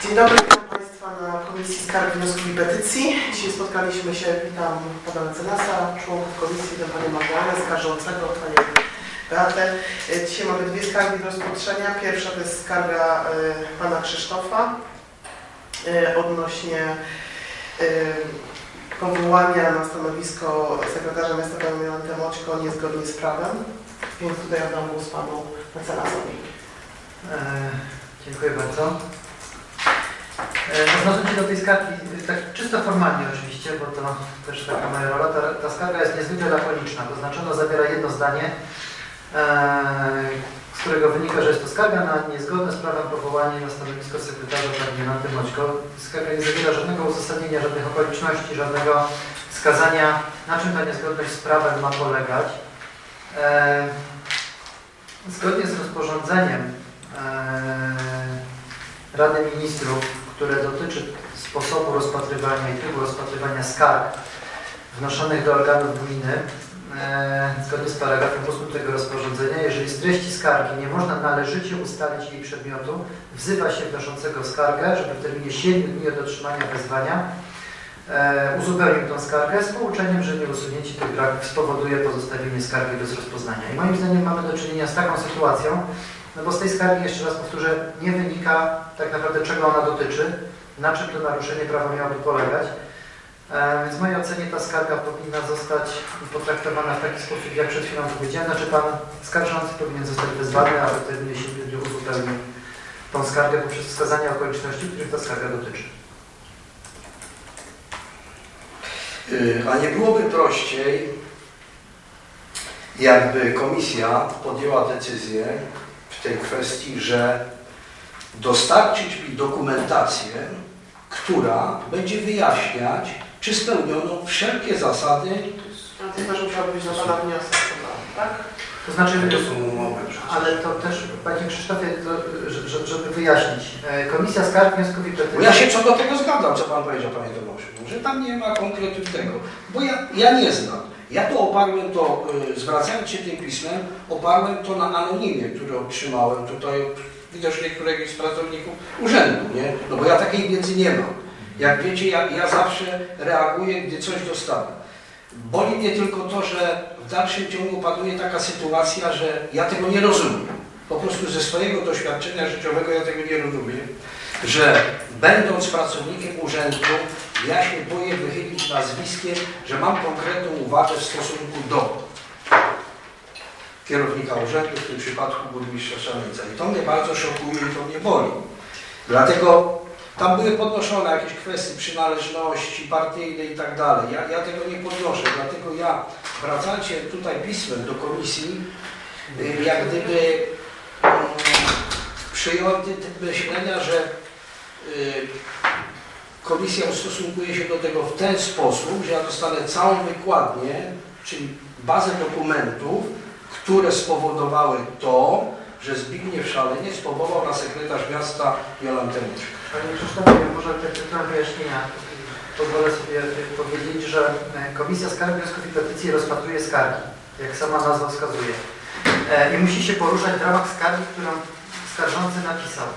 Dzień dobry, witam Państwa na Komisji Skarg, Wniosków i Petycji. Dzisiaj spotkaliśmy się, witam Pana Mecenasa, członków Komisji, witam Panią Magdalenę, skarżącego, Panią Beatę. Dzisiaj mamy dwie skargi do rozpatrzenia. Pierwsza to jest skarga Pana Krzysztofa odnośnie powołania na stanowisko sekretarza miasta Pana Jolantę Moćko niezgodnie z prawem. Więc tutaj oddam głos Panu Mecenasowi. Dziękuję bardzo. Odnosząc się do tej skargi, tak czysto formalnie oczywiście, bo to też taka moja rola, ta skarga jest niezwykle lakoniczna, to znaczy ona zawiera jedno zdanie, z którego wynika, że jest to skarga na niezgodne z prawem powołanie na stanowisko sekretarza Pani Jolanty Moćko. Skarga nie zawiera żadnego uzasadnienia, żadnych okoliczności, żadnego wskazania, na czym ta niezgodność z prawem ma polegać. Zgodnie z rozporządzeniem Rady Ministrów, które dotyczy sposobu rozpatrywania i trybu rozpatrywania skarg wnoszonych do organów gminy, zgodnie z paragrafem 8 tego rozporządzenia, jeżeli z treści skargi nie można należycie ustalić jej przedmiotu, wzywa się wnoszącego skargę, żeby w terminie 7 dni od otrzymania wezwania uzupełnił tą skargę z pouczeniem, że nieusunięcie tych braków spowoduje pozostawienie skargi bez rozpoznania. I moim zdaniem mamy do czynienia z taką sytuacją, no bo z tej skargi, jeszcze raz powtórzę, nie wynika tak naprawdę, czego ona dotyczy, na czym to naruszenie prawa miałoby polegać. Więc w mojej ocenie ta skarga powinna zostać potraktowana w taki sposób, jak przed chwilą powiedziałem, znaczy Pan skarżący powinien zostać wezwany, aby w terminie 7 dni uzupełnił tą skargę poprzez wskazanie okoliczności, których ta skarga dotyczy. A nie byłoby prościej, jakby komisja podjęła decyzję w tej kwestii, że dostarczyć mi dokumentację, która będzie wyjaśniać, czy spełniono wszelkie zasady. A to też musiałoby być na Pana wniosek, tak? To znaczy, to są umowy przecież. Ale to też, Panie Krzysztofie, żeby wyjaśnić, Komisja Skarg, Wniosków i Petycji... Bo ja się co do tego zgadzam, co Pan powiedział, Panie Tomaszu, że tam nie ma konkretów tego, bo ja nie znam. Ja to oparłem, zwracając się tym pismem, oparłem to na anonimie, który otrzymałem tutaj widocznie któregoś z pracowników urzędu, nie? No bo ja takiej wiedzy nie mam. Jak wiecie, ja zawsze reaguję, gdy coś dostanę. Boli mnie tylko to, że w dalszym ciągu panuje taka sytuacja, że ja tego nie rozumiem. Po prostu ze swojego doświadczenia życiowego ja tego nie rozumiem, że będąc pracownikiem urzędu, ja się boję wychylić nazwiskiem, że mam konkretną uwagę w stosunku do kierownika urzędu, w tym przypadku burmistrza Szaleńca. I to mnie bardzo szokuje i to mnie boli. Dlatego tam były podnoszone jakieś kwestie przynależności partyjnej i tak dalej. Ja tego nie podnoszę, dlatego ja wracając się tutaj pismem do komisji, jak gdyby przyjąłem te myślenia, że komisja ustosunkuje się do tego w ten sposób, że ja dostanę całą wykładnię, czyli bazę dokumentów, które spowodowały to, że Zbigniew Szaleniec powołał na sekretarz miasta Jolantę Moćko. Panie Krzysztofie, może tak wyjaśnienia. Pozwolę sobie powiedzieć, że Komisja Skarg, Wniosków i Petycji rozpatruje skargi, jak sama nazwa wskazuje. I musi się poruszać w ramach skargi, którą skarżący napisał.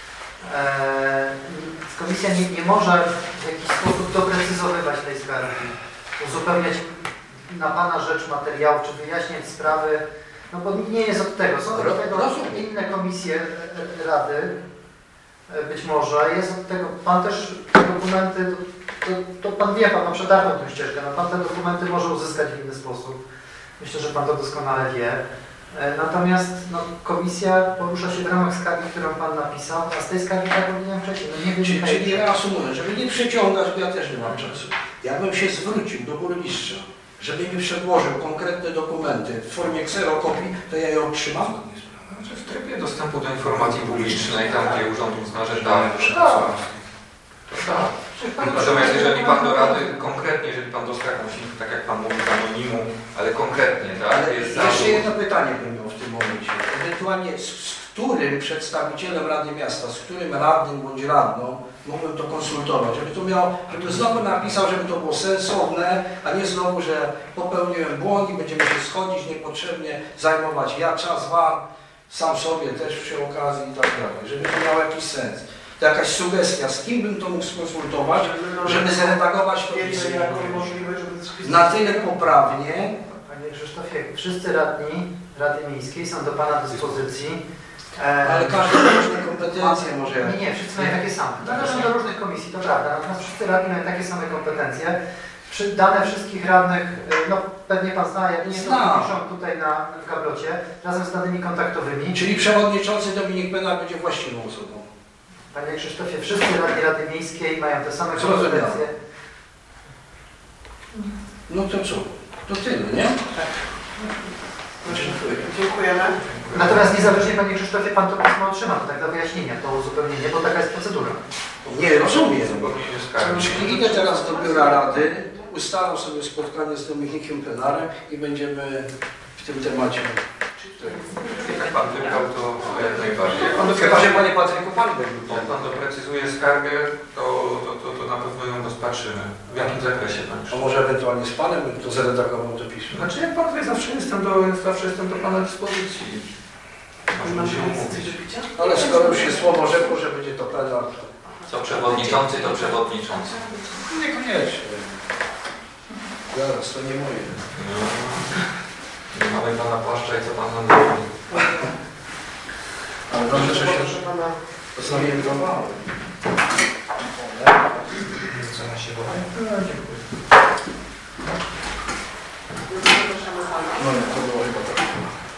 Komisja nie może w jakiś sposób doprecyzowywać tej skargi, uzupełniać na Pana rzecz materiału, czy wyjaśniać sprawy, no bo nie jest od tego. Są od tego inne komisje Rady, być może. Jest od tego, Pan też te dokumenty, to Pan wie, Pan ma przetartą tę ścieżkę, no Pan te dokumenty może uzyskać w inny sposób. Myślę, że Pan to doskonale wie. Natomiast no, komisja porusza się w ramach skargi, którą Pan napisał, a z tej skargi tak powinienem wcześniej. No nie wynika. Czyli reasumuję, żeby nie przeciągać, bo ja też nie mam czasu. Jakbym się zwrócił do burmistrza, żeby mi przedłożył konkretne dokumenty w formie kserokopii, to ja je otrzymam? Znaczy w trybie dostępu do informacji publicznej, tam gdzie urząd uzna, że dane Natomiast jeżeli Pan do Rady konkretnie, jeżeli Pan dostał jakąś, tak jak Pan mówi, anonimu, ale konkretnie, tak? Ale jeszcze jedno pytanie bym miał w tym momencie. Ewentualnie z którym przedstawicielem Rady Miasta, z którym radnym bądź radną mógłbym to konsultować, żeby znowu napisał, żeby to było sensowne, a nie znowu, że popełniłem błąd i będziemy się schodzić niepotrzebnie, zajmować czas Wam, sam sobie też przy okazji i tak dalej, żeby to miało jakiś sens. to jakaś sugestia, z kim bym to mógł skonsultować, żeby zredagować to pismo na tyle poprawnie. Panie Krzysztofie, wszyscy radni Rady Miejskiej są do Pana dyspozycji. Ale każdy ma różne kompetencje może. Nie, wszyscy mają takie same. Należą do różnych komisji, to prawda. Natomiast wszyscy radni mają takie same kompetencje. Dane wszystkich radnych, no pewnie Pan zna, jak nie to piszą tutaj w gablocie, razem z danymi kontaktowymi. Czyli przewodniczący Dominik Bednar będzie właściwą osobą. Panie Krzysztofie, wszyscy radni Rady Miejskiej mają te same kompetencje. No to co? To tyle, nie? Tak. Dziękujemy. Natomiast niezależnie, Panie Krzysztofie, Pan to pismo otrzyma, to tak dla wyjaśnienia, to uzupełnienie, bo taka jest procedura. Nie, rozumiem. Czyli Czyli idę teraz do biura rady, ustalam sobie spotkanie z Dominikiem Bednarem i będziemy w tym temacie. Jak Pan wybrał, to jak najbardziej. Chyba, że Panie Patryku, Pan wybrał. Jak Pan doprecyzuje skargę, to na pewno ją rozpatrzymy. W jakim zakresie Pan? A może ewentualnie z Panem bym to zredagował to pismo? Znaczy jak Pan tutaj zawsze jestem do Pana dyspozycji. Możemy się umówić. Ale skoro już się słowo rzekło, że będzie to Bednar, Co przewodniczący, to przewodniczący. niekoniecznie. Zaraz, to nie moje. Nie mamy Pana płaszcza i co Pan nam mówi. Ale dobrze, że się Pana zorientowałem. Co na się boję? zapraszamy Pana. No nie, to było chyba tak.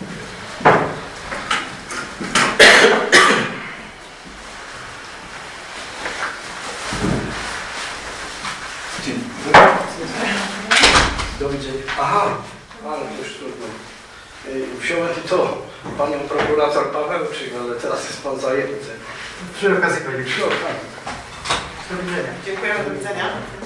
Do widzenia. Aha, ale to już trudno. Wziąłem to panią prokurator Pawełczyk, ale teraz jest pan zajęty. Przy okazji, Panie Krzysztofie. Do widzenia. Dziękujemy, do widzenia.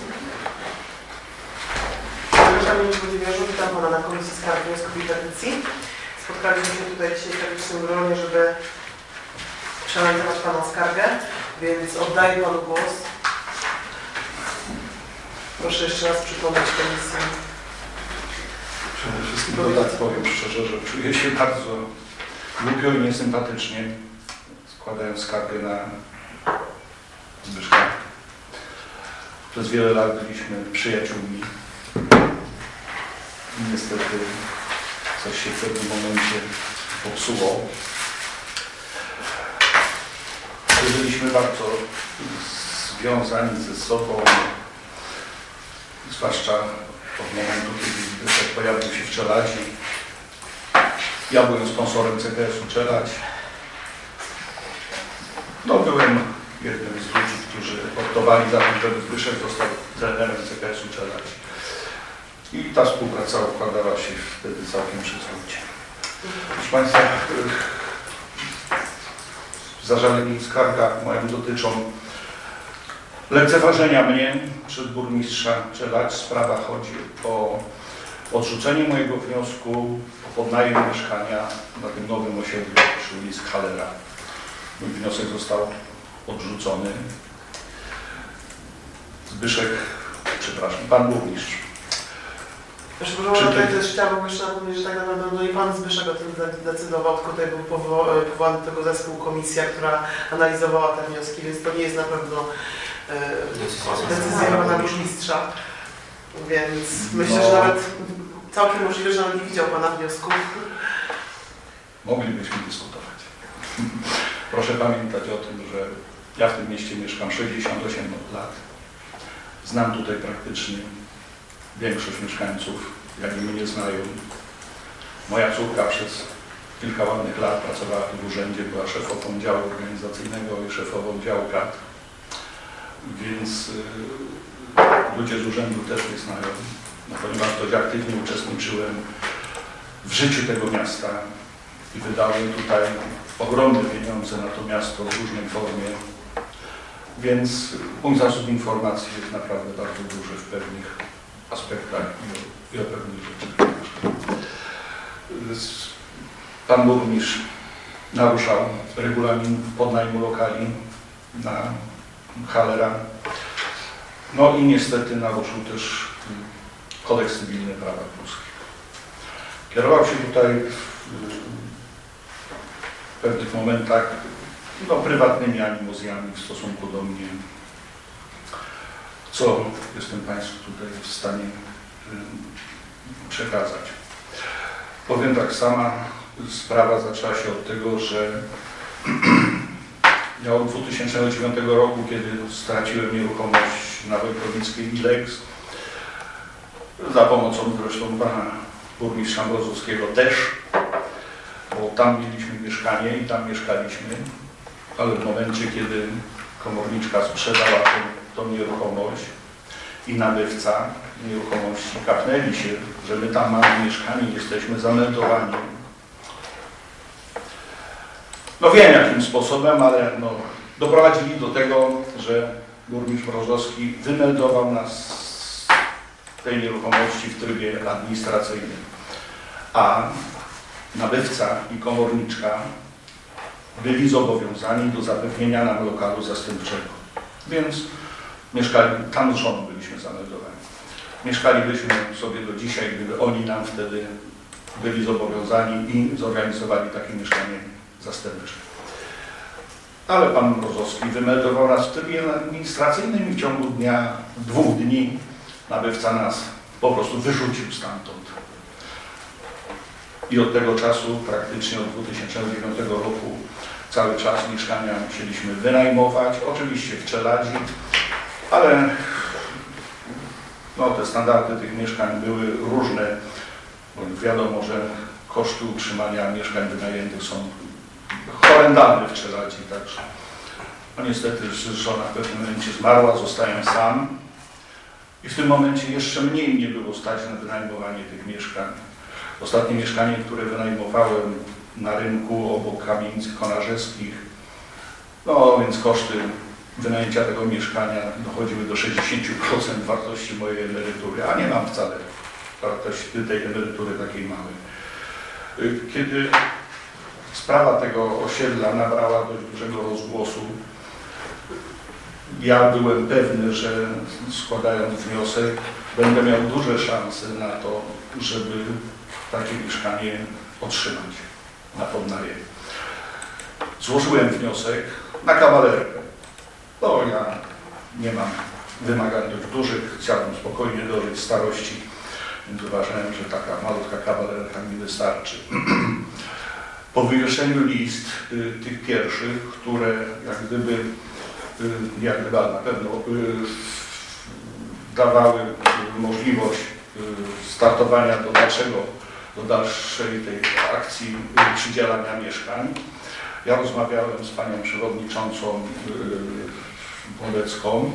Zapraszamy Włodzimierzu, witam Pana na Komisji Skarg, Wniosków i Petycji. Spotkaliśmy się tutaj dzisiaj w tragicznym gronie, żeby przeanalizować Pana skargę, więc oddaję Panu głos. Proszę jeszcze raz przypomnieć komisji. Przede wszystkim powiem szczerze, że czuję się bardzo głupio i niesympatycznie, składając skargę na Zbyszka. Przez wiele lat byliśmy przyjaciółmi. I niestety coś się w pewnym momencie popsuło. Byliśmy bardzo związani ze sobą, zwłaszcza od momentu, kiedy Zbyszek pojawił się w Czeladzi. Ja byłem sponsorem CKS-u Czeladź. No, byłem jednym z ludzi, którzy optowali za tym, żeby Zbyszek został trenerem CKS-u Czeladź. I ta współpraca układała się wtedy całkiem przyzwoicie. Proszę Państwa, zażalenia i skarga moją dotyczą lekceważenia mnie przez burmistrza Czeladź. Sprawa chodzi o odrzucenie mojego wniosku o podnajem mieszkania na tym nowym osiedlu przy ulicy Halera. Mój wniosek został odrzucony. Zbyszek, przepraszam, pan burmistrz. Proszę, tutaj też chciałabym jeszcze napomnieć, że tak naprawdę no nie Pan Zbyszek o tym decydował, tylko tutaj był powołany do tego zespół, komisja, która analizowała te wnioski, więc to nie jest na pewno decyzja Pana Burmistrza. Więc myślę, że nawet całkiem możliwe, że nawet nie widział Pana wniosku. Moglibyśmy dyskutować. Proszę pamiętać o tym, że ja w tym mieście mieszkam 68 lat. Znam tutaj praktycznie większość mieszkańców, jak i mnie znają. Moja córka przez kilka ładnych lat pracowała w urzędzie, była szefową działu organizacyjnego i szefową działu kadr. Więc ludzie z urzędu też mnie znają, no, ponieważ dość aktywnie uczestniczyłem w życiu tego miasta i wydałem tutaj ogromne pieniądze na to miasto w różnej formie. Więc mój zasób informacji jest naprawdę bardzo duży w pewnych aspektach i o pewnych rzeczach. Pan burmistrz naruszał regulamin podnajmu lokali na Halera. No i niestety naruszył też kodeks cywilny prawa polskiego. Kierował się tutaj w pewnych momentach no, prywatnymi animozjami w stosunku do mnie, co jestem Państwu tutaj w stanie przekazać. Powiem tak, sama sprawa zaczęła się od tego, że ja od 2009 roku, kiedy straciłem nieruchomość na Wojkowickiej i Lex, za pomocą zresztą pana burmistrza Mrozowskiego też, bo tam mieliśmy mieszkanie i tam mieszkaliśmy, ale w momencie, kiedy komorniczka sprzedała tą nieruchomość i nabywca nieruchomości kapnęli się, że my tam mamy mieszkanie, jesteśmy zameldowani. No wiem jakim sposobem, ale no, doprowadzili do tego, że burmistrz Mrozowski wymeldował nas z tej nieruchomości w trybie administracyjnym, a nabywca i komorniczka byli zobowiązani do zapewnienia nam lokalu zastępczego. Więc mieszkali, tam z żoną byliśmy zameldowani. Mieszkalibyśmy sobie do dzisiaj, gdyby oni nam wtedy byli zobowiązani i zorganizowali takie mieszkanie zastępcze. Ale pan Mrozowski wymeldował nas w trybie administracyjnym i w ciągu dnia, 2 dni nabywca nas po prostu wyrzucił stamtąd. I od tego czasu, praktycznie od 2009 roku, cały czas mieszkania musieliśmy wynajmować, oczywiście w Czeladzi, ale no, te standardy tych mieszkań były różne, bo wiadomo, że koszty utrzymania mieszkań wynajętych są horrendalne w Czeladzi, także no niestety żona w pewnym momencie zmarła, zostałem sam i w tym momencie jeszcze mniej mnie było stać na wynajmowanie tych mieszkań. Ostatnie mieszkanie, które wynajmowałem na rynku obok kamienic konarzewskich, no więc koszty wynajęcia tego mieszkania dochodziły do 60% wartości mojej emerytury, a nie mam wcale wartości tej emerytury takiej małej. Kiedy sprawa tego osiedla nabrała dość dużego rozgłosu, ja byłem pewny, że składając wniosek będę miał duże szanse na to, żeby takie mieszkanie otrzymać na podnajem. Złożyłem wniosek na kawalerkę. No ja nie mam wymagań dość dużych, chciałbym spokojnie dożyć starości, więc uważałem, że taka malutka kawalerka mi wystarczy. Po wywieszeniu list tych pierwszych, które jak gdyby na pewno dawały możliwość startowania do dalszej tej akcji przydzielania mieszkań. Ja rozmawiałem z panią przewodniczącą Bodecką,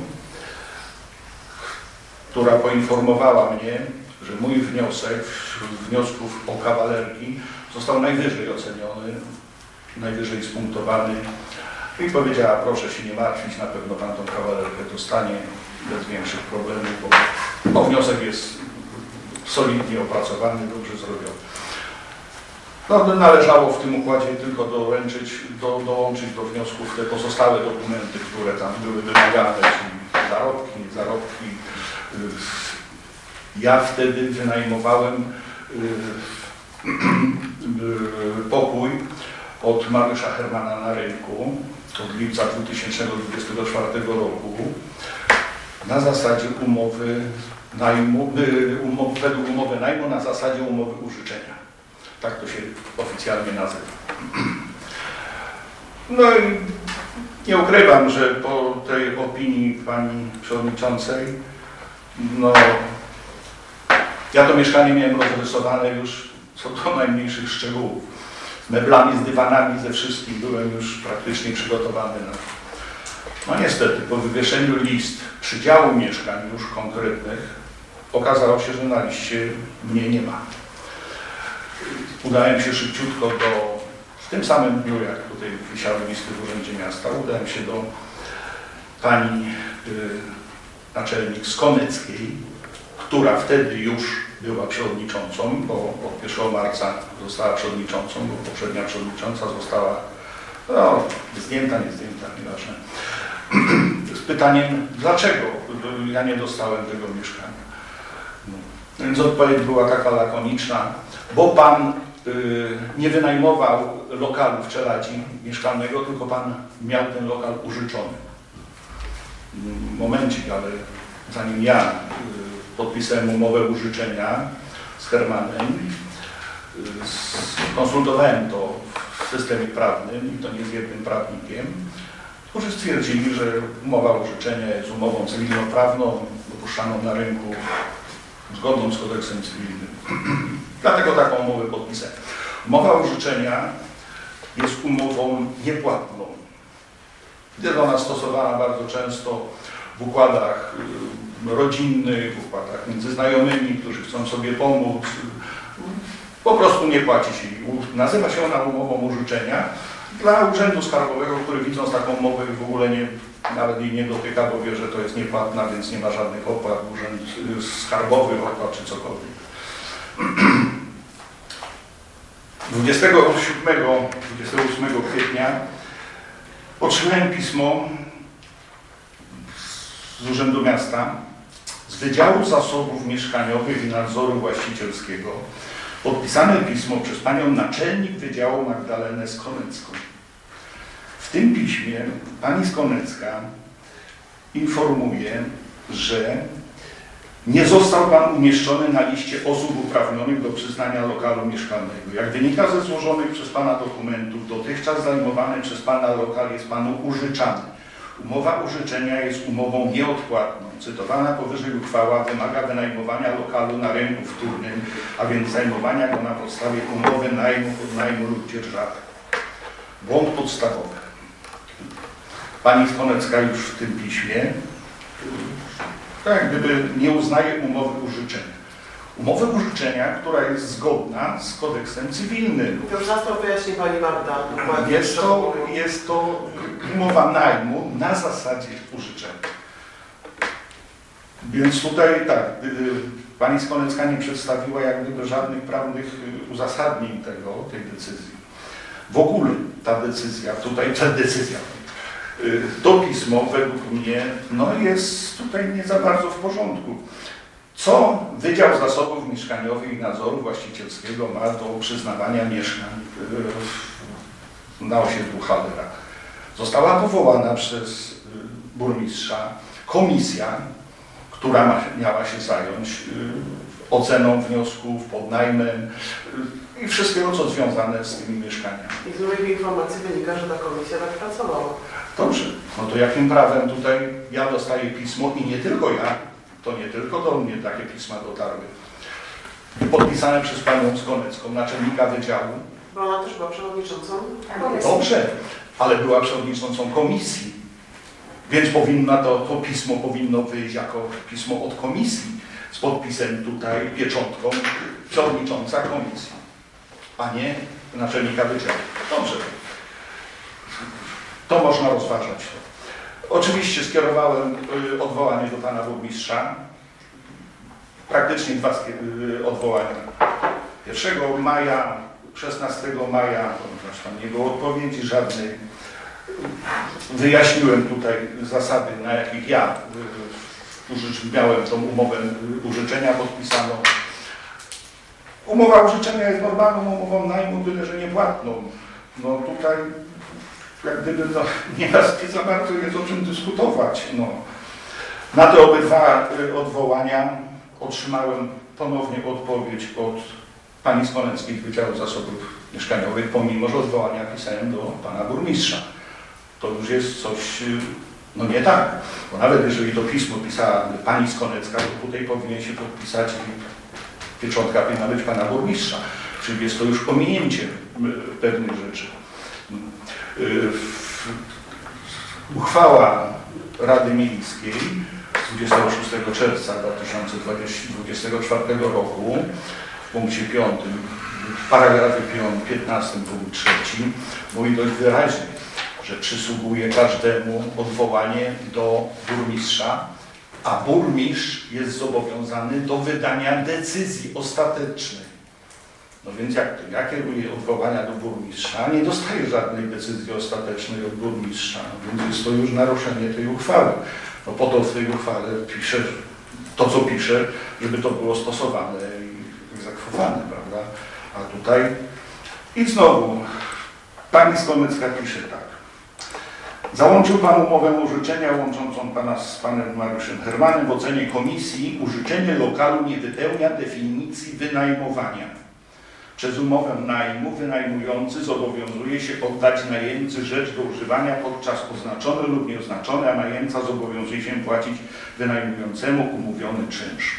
która poinformowała mnie, że mój wniosek wśród wniosków o kawalerki został najwyżej oceniony, najwyżej spunktowany i powiedziała, proszę się nie martwić, na pewno pan tą kawalerkę dostanie bez większych problemów, bo wniosek jest solidnie opracowany, dobrze zrobiony. No, należało w tym układzie tylko dołączyć do wniosków te pozostałe dokumenty, które tam były wymagane, czyli zarobki. Ja wtedy wynajmowałem pokój od Mariusza Hermana na rynku od lipca 2024 roku na zasadzie umowy najmu, według umowy najmu na zasadzie umowy użyczenia. Tak to się oficjalnie nazywa. No i nie ukrywam, że po tej opinii pani przewodniczącej, no ja to mieszkanie miałem rozrysowane już co do najmniejszych szczegółów. Z meblami, z dywanami, ze wszystkim byłem już praktycznie przygotowany na to. No niestety, po wywieszeniu list przydziału mieszkań już konkretnych okazało się, że na liście mnie nie ma. Udałem się szybciutko w tym samym dniu, jak tutaj wisiały listy w Urzędzie Miasta, udałem się do pani naczelnik Skoneckiej, która wtedy już była przewodniczącą, bo od 1 marca została przewodniczącą, bo poprzednia przewodnicząca została zdjęta, nieważne. Z pytaniem, dlaczego ja nie dostałem tego mieszkania. No. Więc odpowiedź była taka lakoniczna, bo pan nie wynajmował lokalu w Czeladzi mieszkalnego, tylko pan miał ten lokal użyczony. Momencik, ale zanim ja podpisałem umowę użyczenia z Hermanem, konsultowałem to w systemie prawnym, i to nie z jednym prawnikiem, którzy stwierdzili, że umowa użyczenia jest umową cywilnoprawną, dopuszczaną na rynku, zgodną z kodeksem cywilnym. Dlatego taką umowę podpisałem. Umowa użyczenia jest umową niepłatną. Jest ona stosowana bardzo często w układach rodzinnych, w układach między znajomymi, którzy chcą sobie pomóc. Po prostu nie płaci się. Nazywa się ona umową użyczenia. Dla Urzędu Skarbowego, który widząc taką umowę w ogóle nawet jej nie dotyka, bo wie, że to jest niepłatna, więc nie ma żadnych opłat, Urząd Skarbowy opłat czy cokolwiek. 28 kwietnia otrzymałem pismo z Urzędu Miasta, z Wydziału Zasobów Mieszkaniowych i Nadzoru Właścicielskiego, podpisane pismo przez panią naczelnik Wydziału Magdalenę Skonecką. W tym piśmie pani Skonecka informuje, że nie został pan umieszczony na liście osób uprawnionych do przyznania lokalu mieszkalnego. Jak wynika ze złożonych przez pana dokumentów, dotychczas zajmowany przez pana lokal jest panu użyczany. Umowa użyczenia jest umową nieodpłatną. Cytowana powyżej uchwała wymaga wynajmowania lokalu na rynku wtórnym, a więc zajmowania go na podstawie umowy najmu, podnajmu lub dzierżawy. Błąd podstawowy. Pani Skonecka już w tym piśmie tak gdyby nie uznaje umowy użyczenia. Umowy użyczenia, która jest zgodna z kodeksem cywilnym. To już raz to wyjaśni pani Magda. Jest to umowa najmu na zasadzie użyczenia. Więc tutaj tak, pani Skonecka nie przedstawiła jak gdyby żadnych prawnych uzasadnień tej decyzji. W ogóle ta decyzja, to pismo według mnie jest tutaj nie za bardzo w porządku. Co Wydział Zasobów Mieszkaniowych i Nadzoru Właścicielskiego ma do przyznawania mieszkań na osiedlu Hallera? Została powołana przez burmistrza komisja, która miała się zająć oceną wniosków, podnajmem i wszystkiego, co związane z tymi mieszkaniami. I z moich informacji wynika, że ta komisja tak pracowała. Dobrze, no to jakim prawem tutaj ja dostaję pismo i nie tylko ja, to nie tylko do mnie takie pisma dotarły, podpisane przez panią Skonecką, naczelnika wydziału. Bo ona też była przewodniczącą komisji. Dobrze, ale była przewodniczącą komisji, więc to pismo powinno wyjść jako pismo od komisji z podpisem tutaj, pieczątką, przewodnicząca komisji, a nie naczelnika wydziału. Dobrze. To można rozważać. Oczywiście skierowałem odwołanie do pana burmistrza. Praktycznie 2 odwołania. 1 maja, 16 maja, ponieważ tam nie było odpowiedzi żadnej. Wyjaśniłem tutaj zasady, na jakich ja miałem tą umowę użyczenia podpisaną. Umowa użyczenia jest normalną umową najmu, tyle że niepłatną. No tutaj jak gdyby nie za bardzo jest o czym dyskutować. No. Na te obydwa odwołania otrzymałem ponownie odpowiedź od pani Skoneckiej z Wydziału Zasobów Mieszkaniowych, pomimo że odwołania pisałem do pana burmistrza. To już jest coś nie tak, bo nawet jeżeli to pismo pisała pani Skonecka, to tutaj powinien się podpisać i pieczątka powinna być pana burmistrza, czyli jest to już pominięcie pewnych rzeczy. Uchwała Rady Miejskiej z 26 czerwca 2024 roku w punkcie 5, w paragrafie 15 punkt 3 mówi dość wyraźnie, że przysługuje każdemu odwołanie do burmistrza, a burmistrz jest zobowiązany do wydania decyzji ostatecznej. No więc jak to? Ja kieruję odwołania do burmistrza, nie dostaję żadnej decyzji ostatecznej od burmistrza, więc jest to już naruszenie tej uchwały. No po to w tej uchwale piszę to, co piszę, żeby to było stosowane i egzekwowane, prawda? A tutaj I znowu, pani Skomycka pisze tak. Załączył Pan umowę użyczenia łączącą Pana z Panem Mariuszem Hermanem. W ocenie komisji użyczenie lokalu nie wypełnia definicji wynajmowania. Przez umowę najmu wynajmujący zobowiązuje się oddać najemcy rzecz do używania podczas oznaczony lub nieoznaczony, a najemca zobowiązuje się płacić wynajmującemu umówiony czynsz.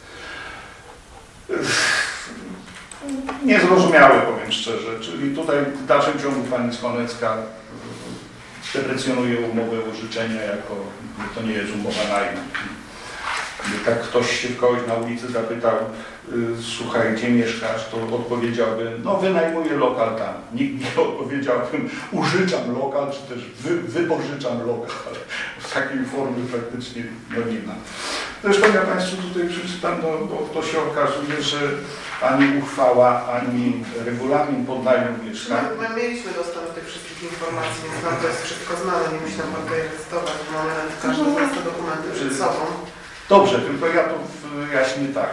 Niezrozumiałe, powiem szczerze, czyli tutaj w dalszym ciągu pani Skomycka deprecjonuje umowę użyczenia jako, to nie jest umowa najmu. Gdy tak ktoś się kogoś na ulicy zapytał, słuchaj, gdzie mieszkasz, to odpowiedziałby, no wynajmuję lokal tam. Nikt nie odpowiedziałbym, użyczam lokal, czy też wypożyczam lokal. W takiej formie praktycznie nie ma. Zresztą ja Państwu tutaj przeczytam, to się okazuje, że ani uchwała, ani regulamin podnajmu mieszkań. My mieliśmy dostęp do tych wszystkich informacji, więc nam to jest wszystko znane, nie musi nam Pan tutaj recytować. Mamy każdy z nas te dokumenty przed sobą. Dobrze, tylko ja to wyjaśnię tak.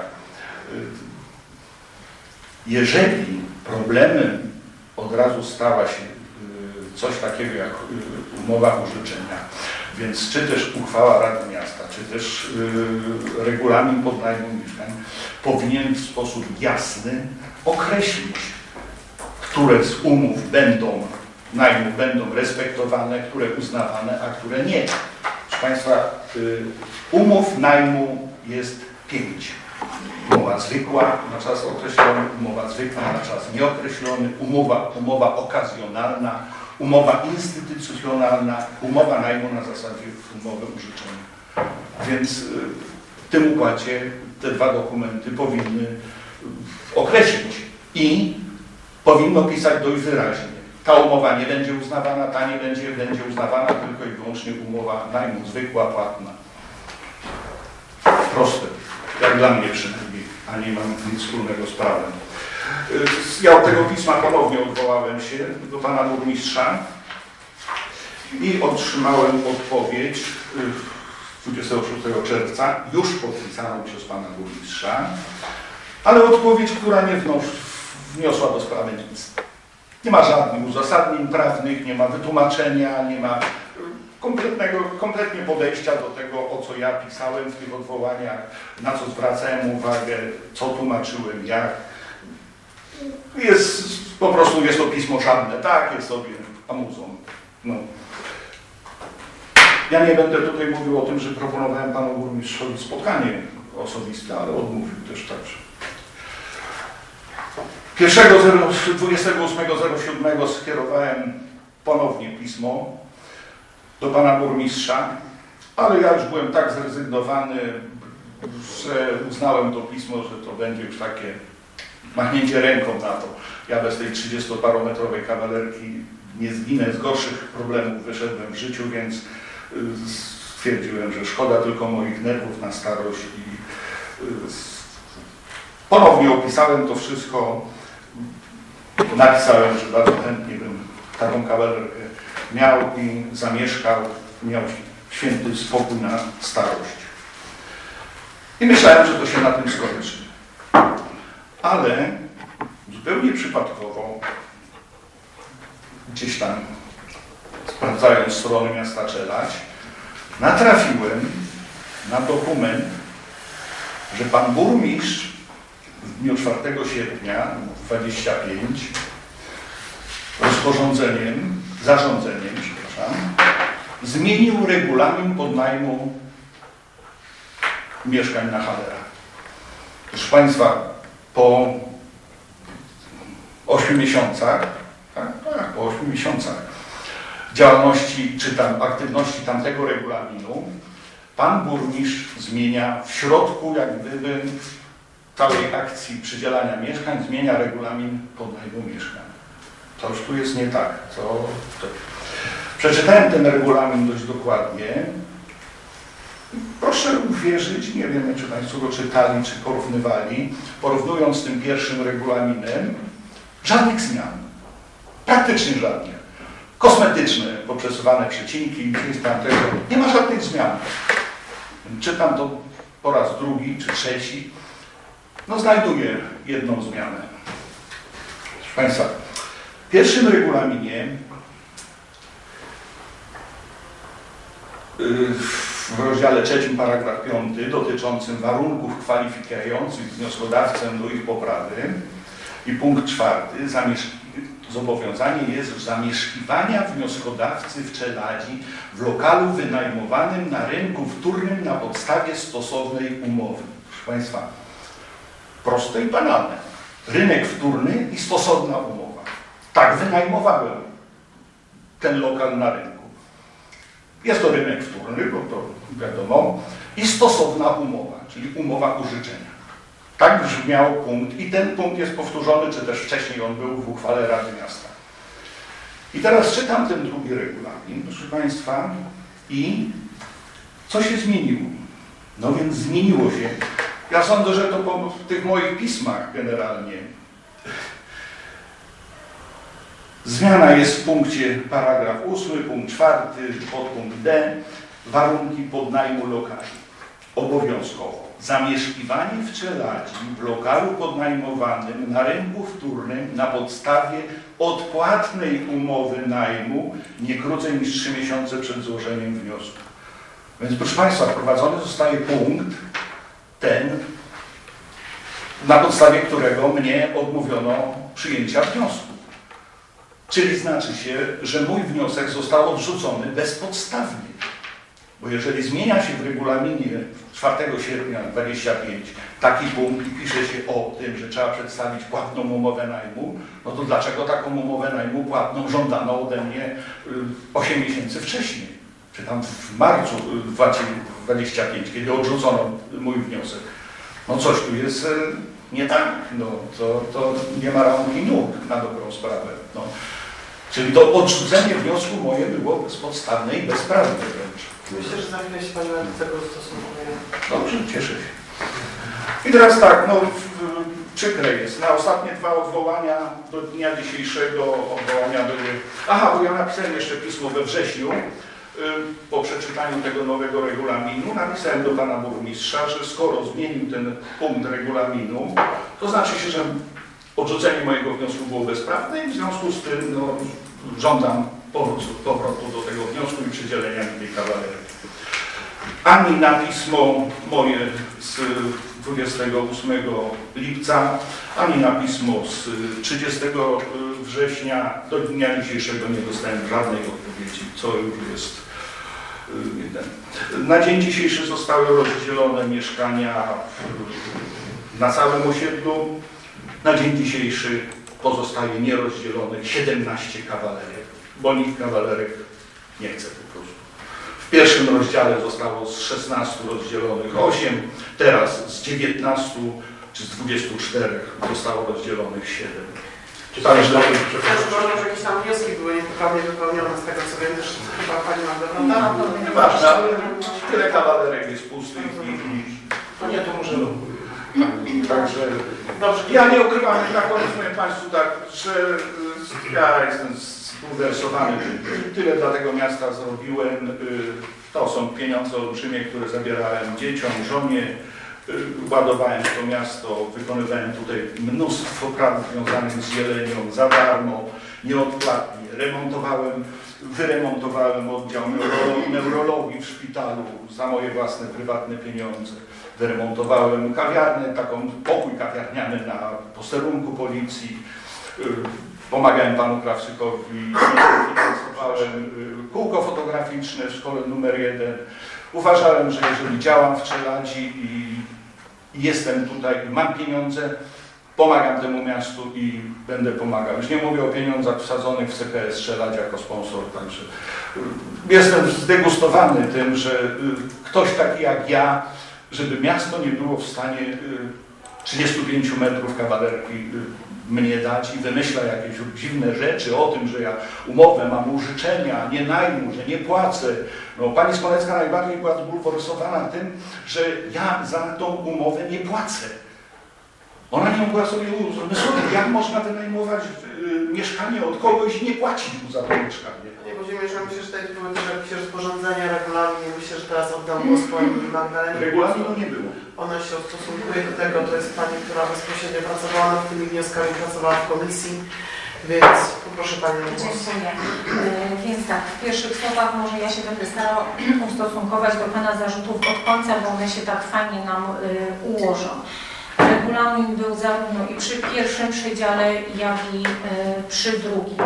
Jeżeli problemem od razu stała się coś takiego jak umowa użyczenia, więc czy też uchwała Rady Miasta, czy też regulamin podnajmu mieszkań powinien w sposób jasny określić, które z umów najmu będą respektowane, które uznawane, a które nie. Proszę Państwa, umów najmu jest 5. Umowa zwykła na czas określony, umowa zwykła na czas nieokreślony, umowa okazjonalna, umowa instytucjonalna, umowa najmu na zasadzie umowy użyczenia. Więc w tym układzie te dwa dokumenty powinny określić i powinno pisać dość wyraźnie. Ta umowa nie będzie uznawana, ta nie będzie uznawana, tylko i wyłącznie umowa najmu zwykła, płatna. Proste, jak dla mnie przynajmniej, a nie mam nic wspólnego z prawem. Ja od tego pisma ponownie odwołałem się do pana burmistrza i otrzymałem odpowiedź 26 czerwca, już podpisaną przez pana burmistrza, ale odpowiedź, która nie wniosła do sprawy nic. Nie ma żadnych uzasadnień prawnych, nie ma wytłumaczenia, nie ma kompletnie podejścia do tego, o co ja pisałem w tych odwołaniach, na co zwracałem uwagę, co tłumaczyłem, jak. Po prostu jest to pismo żadne, takie sobie amuzą. No. Ja nie będę tutaj mówił o tym, że proponowałem panu burmistrzowi spotkanie osobiste, ale odmówił też także. 28.07 skierowałem ponownie pismo do pana burmistrza, ale ja już byłem tak zrezygnowany, że uznałem to pismo, że to będzie już takie machnięcie ręką na to. Ja bez tej 30-parometrowej kawalerki nie zginę, z gorszych problemów wyszedłem w życiu, więc stwierdziłem, że szkoda tylko moich nerwów na starość i ponownie opisałem to wszystko. Napisałem, że bardzo chętnie bym taką kawalerkę miał i zamieszkał, miał święty spokój na starość. I myślałem, że to się na tym skończy. Ale zupełnie przypadkowo, gdzieś tam sprawdzając strony miasta Czelać, natrafiłem na dokument, że pan burmistrz w dniu 4 sierpnia 25 zarządzeniem, zmienił regulamin podnajmu mieszkań na Halera. Proszę Państwa, po 8 miesiącach, po 8 miesiącach działalności czy tam aktywności tamtego regulaminu, pan burmistrz zmienia w środku jak gdyby całej akcji przydzielania mieszkań, zmienia regulamin podnajmu mieszkań. Coś tu jest nie tak. Przeczytałem ten regulamin dość dokładnie. Proszę uwierzyć, nie wiem, czy Państwo go czytali, czy porównywali, porównując z tym pierwszym regulaminem, żadnych zmian. Praktycznie żadnych. Kosmetyczne, poprzesuwane przecinki, nie ma żadnych zmian. Czytam to po raz drugi czy trzeci. No znajduję jedną zmianę. Proszę Państwa, W pierwszym regulaminie w rozdziale 3, paragraf 5 dotyczącym warunków kwalifikujących wnioskodawcę do ich poprawy i punkt 4. Zobowiązanie jest zamieszkiwania wnioskodawcy w Czeladzi w lokalu wynajmowanym na rynku wtórnym na podstawie stosownej umowy. Proszę Państwa, proste i banalne. Rynek wtórny i stosowna umowa. Tak wynajmowałem ten lokal na rynku. Jest to rynek wtórny, bo to wiadomo, i stosowna umowa, czyli umowa użyczenia. Tak brzmiał punkt i ten punkt jest powtórzony, czy też wcześniej on był w uchwale Rady Miasta. I teraz czytam ten drugi regulamin, proszę Państwa, i co się zmieniło? No więc zmieniło się. Ja sądzę, że to po tych moich pismach generalnie. Zmiana jest w punkcie paragraf 8, punkt 4, podpunkt D, warunki podnajmu lokali. Obowiązkowo. Zamieszkiwanie w Czeladzi w lokalu podnajmowanym na rynku wtórnym na podstawie odpłatnej umowy najmu nie krócej niż 3 miesiące przed złożeniem wniosku. Więc proszę Państwa, wprowadzony zostaje punkt ten, na podstawie którego mnie odmówiono przyjęcia wniosku. Czyli znaczy się, że mój wniosek został odrzucony bezpodstawnie. Bo jeżeli zmienia się w regulaminie 4 sierpnia 25 taki punkt i pisze się o tym, że trzeba przedstawić płatną umowę najmu, no to dlaczego taką umowę najmu płatną żądano ode mnie 8 miesięcy wcześniej? Czy tam w marcu 2025, kiedy odrzucono mój wniosek? No coś tu jest nie tak, no to nie ma rąk i nóg na dobrą sprawę. No. Czyli to odrzucenie wniosku moje było bezpodstawne i bezprawne wręcz. Myślę, że za chwilę się Pani do tego ustosunkuje. Dobrze, cieszę się. I teraz tak, no przykre jest. Na ostatnie 2 odwołania do dnia dzisiejszego odwołania były... Aha, bo ja napisałem jeszcze pismo we wrześniu. Po przeczytaniu tego nowego regulaminu napisałem do Pana Burmistrza, że skoro zmienił ten punkt regulaminu, to znaczy się, że odrzucenie mojego wniosku było bezprawne i w związku z tym no, żądam powrotu do tego wniosku i przydzielenia mi tej kawalerii. Ani na pismo moje z 28 lipca, ani na pismo z 30 września do dnia dzisiejszego nie dostałem żadnej odpowiedzi, co już jest jeden. Na dzień dzisiejszy zostały rozdzielone mieszkania na całym osiedlu. Na dzień dzisiejszy pozostaje nierozdzielonych 17 kawalerek, bo nikt kawalerek nie chce po prostu. W pierwszym rozdziale zostało z 16 rozdzielonych 8, teraz z 19 czy z 24 zostało rozdzielonych 7. Też uważam, że jakieś tam wnioski były niepoprawnie wypełnione z tego co wiem, też chyba Pani Magda, prawda? No, nieważne, ale tyle kawalerek jest pustych i to nie, to może... Także dobrze. Ja nie ukrywam, na koniec powiem Państwu tak, że ja jestem zbulwersowany. Tyle dla tego miasta zrobiłem. To są pieniądze olbrzymie, które zabierałem dzieciom, żonie. Ładowałem w to miasto, wykonywałem tutaj mnóstwo prac związanych z zielenią za darmo, nieodpłatnie. Wyremontowałem oddział neurologii w szpitalu za moje własne, prywatne pieniądze. Wyremontowałem kawiarnię, taką pokój kawiarniany na posterunku policji. Pomagałem panu Krawczykowi, finansowałem kółko fotograficzne w szkole numer 1. Uważałem, że jeżeli działam w Czeladzi i jestem tutaj, mam pieniądze, pomagam temu miastu i będę pomagał. Już nie mówię o pieniądzach wsadzonych w CKS Czeladzi jako sponsor, także jestem zdegustowany tym, że ktoś taki jak ja, żeby miasto nie było w stanie 35 metrów kawalerki mnie dać i wymyśla jakieś dziwne rzeczy o tym, że ja umowę mam użyczenia, nie najmu, że nie płacę. No, pani Smolewska najbardziej była zbulwersowana tym, że ja za tą umowę nie płacę. Ona nie mogła sobie uzmysłowić, jak można wynajmować mieszkanie od kogoś i nie płacić mu za to mieszkanie. Panie Włodzimierzu, myślę, że tutaj były też jakieś rozporządzenia, regulamin. Myślę, że teraz oddam głos Pani Magdalenie. Regulaminu nie było. Ona się ustosunkuje do tego, to jest Pani, która bezpośrednio pracowała nad tymi wnioskami, pracowała w komisji. Więc poproszę Panią o głos. Dziękuję. Więc tak, w pierwszych słowach może ja się będę starała ustosunkować do Pana zarzutów od końca, bo one się tak fajnie nam ułożą. Regulamin był zarówno i przy pierwszym przedziale, jak i przy drugim.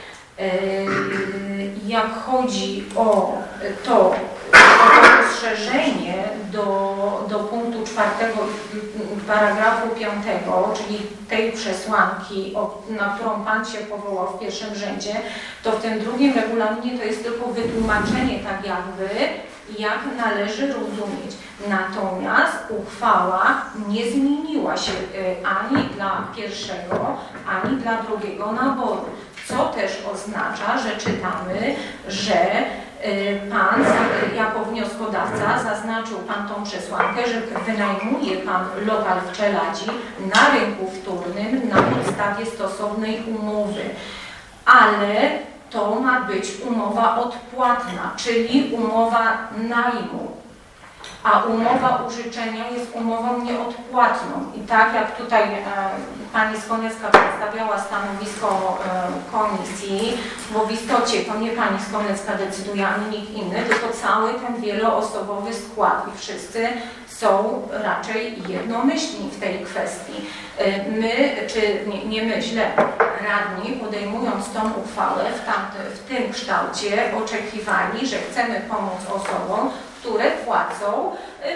Jak chodzi o to rozszerzenie do punktu 4 paragrafu 5, czyli tej przesłanki, na którą Pan się powołał w pierwszym rzędzie, to w tym drugim regulaminie to jest tylko wytłumaczenie tak jakby, jak należy rozumieć. Natomiast uchwała nie zmieniła się ani dla pierwszego, ani dla drugiego naboru. Co też oznacza, że czytamy, że Pan jako wnioskodawca zaznaczył Pan tą przesłankę, że wynajmuje Pan lokal w Czeladzi na rynku wtórnym na podstawie stosownej umowy. Ale to ma być umowa odpłatna, czyli umowa najmu. A umowa użyczenia jest umową nieodpłatną. I tak jak tutaj Pani Skonecka przedstawiała stanowisko komisji, bo w istocie to nie Pani Skonecka decyduje, ani nikt inny, tylko cały ten wieloosobowy skład i wszyscy są raczej jednomyślni w tej kwestii. My, czy nie my, źle, radni, podejmując tą uchwałę w tym kształcie, oczekiwali, że chcemy pomóc osobom, które płacą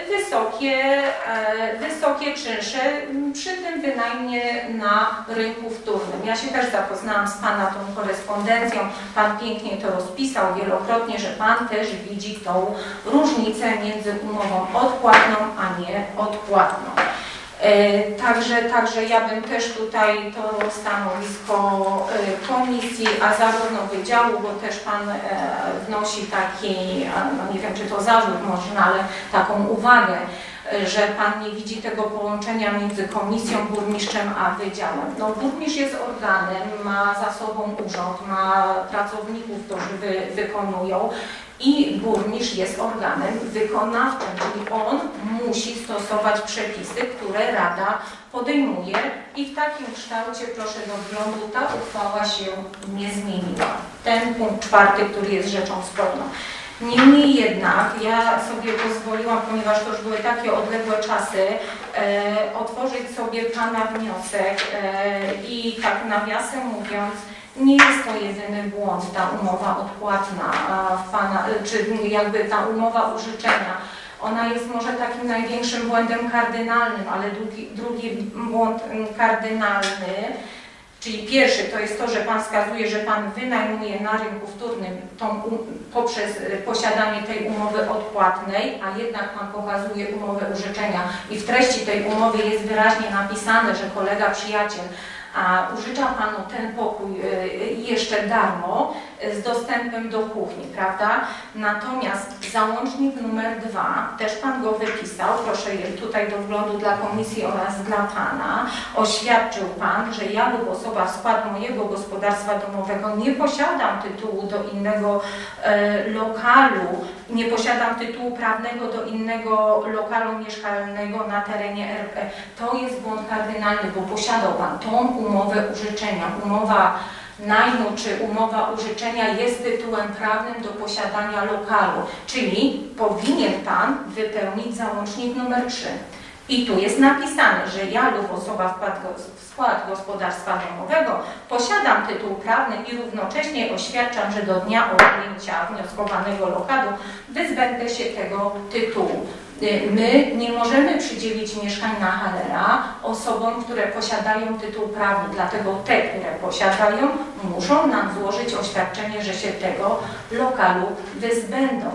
wysokie czynsze przy tym wynajmie na rynku wtórnym. Ja się też zapoznałam z Pana tą korespondencją. Pan pięknie to rozpisał wielokrotnie, że Pan też widzi tą różnicę między umową odpłatną, a nie odpłatną. Także ja bym też tutaj to stanowisko komisji, a zarówno wydziału, bo też Pan wnosi taki, no nie wiem czy to zarzut można, ale taką uwagę, że Pan nie widzi tego połączenia między komisją, burmistrzem a wydziałem. No burmistrz jest organem, ma za sobą urząd, ma pracowników, którzy wykonują i burmistrz jest organem wykonawczym, czyli on musi stosować przepisy, które Rada podejmuje i w takim kształcie, proszę do wglądu, ta uchwała się nie zmieniła. Ten punkt 4, który jest rzeczą sporną. Niemniej jednak ja sobie pozwoliłam, ponieważ to już były takie odległe czasy, otworzyć sobie Pana wniosek i tak nawiasem mówiąc, nie jest to jedyny błąd, ta umowa odpłatna, czy jakby ta umowa użyczenia. Ona jest może takim największym błędem kardynalnym, ale drugi błąd kardynalny, czyli pierwszy to jest to, że Pan wskazuje, że Pan wynajmuje na rynku wtórnym poprzez posiadanie tej umowy odpłatnej, a jednak Pan pokazuje umowę użyczenia i w treści tej umowy jest wyraźnie napisane, że kolega, przyjaciel użycza Panu ten pokój jeszcze darmo z dostępem do kuchni, prawda? Natomiast załącznik numer 2, też Pan go wypisał, proszę tutaj do wglądu dla komisji oraz dla Pana, oświadczył Pan, że ja lub osoba w skład mojego gospodarstwa domowego nie posiadam tytułu do innego lokalu, nie posiadam tytułu prawnego do innego lokalu mieszkalnego na terenie RP. To jest błąd kardynalny, bo posiadał Pan tą umowę użyczenia. Umowa najmu czy umowa użyczenia jest tytułem prawnym do posiadania lokalu, czyli powinien Pan wypełnić załącznik numer 3. I tu jest napisane, że ja lub osoba w skład gospodarstwa domowego posiadam tytuł prawny i równocześnie oświadczam, że do dnia objęcia wnioskowanego lokalu wyzbędę się tego tytułu. My nie możemy przydzielić mieszkań na halera osobom, które posiadają tytuł prawny, dlatego te, które posiadają, muszą nam złożyć oświadczenie, że się tego lokalu wyzbędą.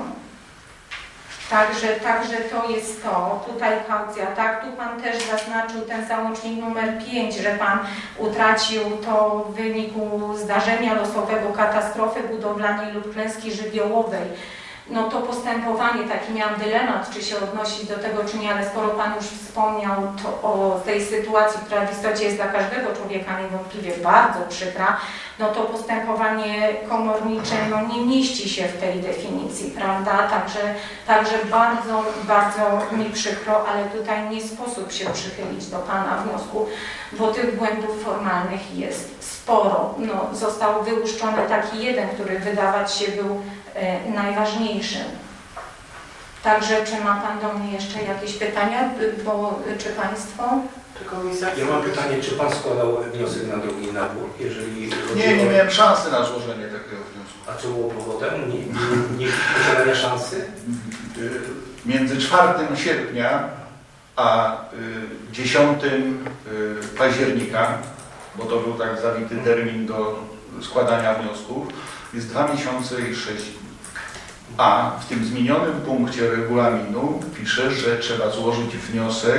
Także to jest to, tutaj kaucja, tak, tu Pan też zaznaczył ten załącznik numer 5, że Pan utracił to w wyniku zdarzenia losowego, katastrofy budowlanej lub klęski żywiołowej. no to postępowanie, taki miałam dylemat, czy się odnosić do tego, czy nie, ale skoro Pan już wspomniał to o tej sytuacji, która w istocie jest dla każdego człowieka niewątpliwie bardzo przykra, no to postępowanie komornicze no nie mieści się w tej definicji, prawda? Także bardzo, bardzo mi przykro, ale tutaj nie sposób się przychylić do Pana wniosku, bo tych błędów formalnych jest sporo. No, został wyłuszczony taki jeden, który wydawać się był najważniejszym. Także czy ma Pan do mnie jeszcze jakieś pytania, czy Państwo? Czy komisja? Ja mam pytanie, czy Pan składał wniosek na drugi nabór, jeżeli... Nie miałem szansy na złożenie takiego wniosku. A co było powodem? Nie posiadania szansy? Między 4 sierpnia a 10 października, bo to był tak zawity termin do składania wniosków, jest 2 miesiące i 6 dni. A w tym zmienionym punkcie regulaminu pisze, że trzeba złożyć wniosek,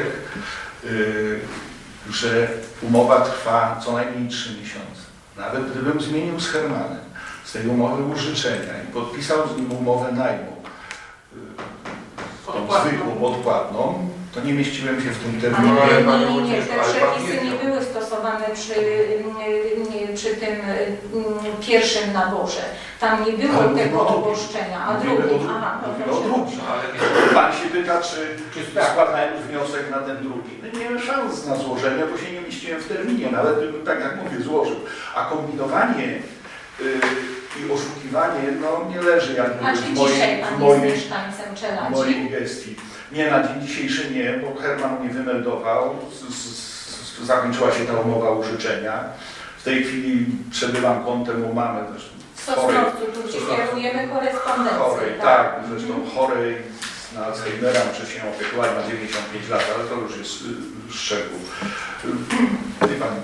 że umowa trwa co najmniej 3 miesiące. Nawet gdybym zmienił z Hermanem z tej umowy użyczenia i podpisał z nim umowę najmu, tą zwykłą, odpłatną, to nie mieściłem się w tym terminie. Nie, te przepisy nie były stosowane przy tym pierwszym naborze. Tam nie było tego obostrzenia, a drugim. Aha, o drugim. Pan się pyta, czy składałem wniosek na ten drugi. No nie miałem szans na złożenie, bo się nie mieściłem w terminie, nawet bym, tak jak mówię, złożył. A kombinowanie i oszukiwanie no, nie leży jakby w mojej gestii. Nie, na dzień dzisiejszy nie, bo Herman mnie wymeldował, zakończyła się ta umowa użyczenia. W tej chwili przebywam kontem u mamy zresztą. W Sosnowcu, tu Ci kierujemy korespondencję. Chorej, tak, zresztą chorej na Alzheimera, muszę się opiekować, ma 95 lat, ale to już jest szczegół. Wie Pani,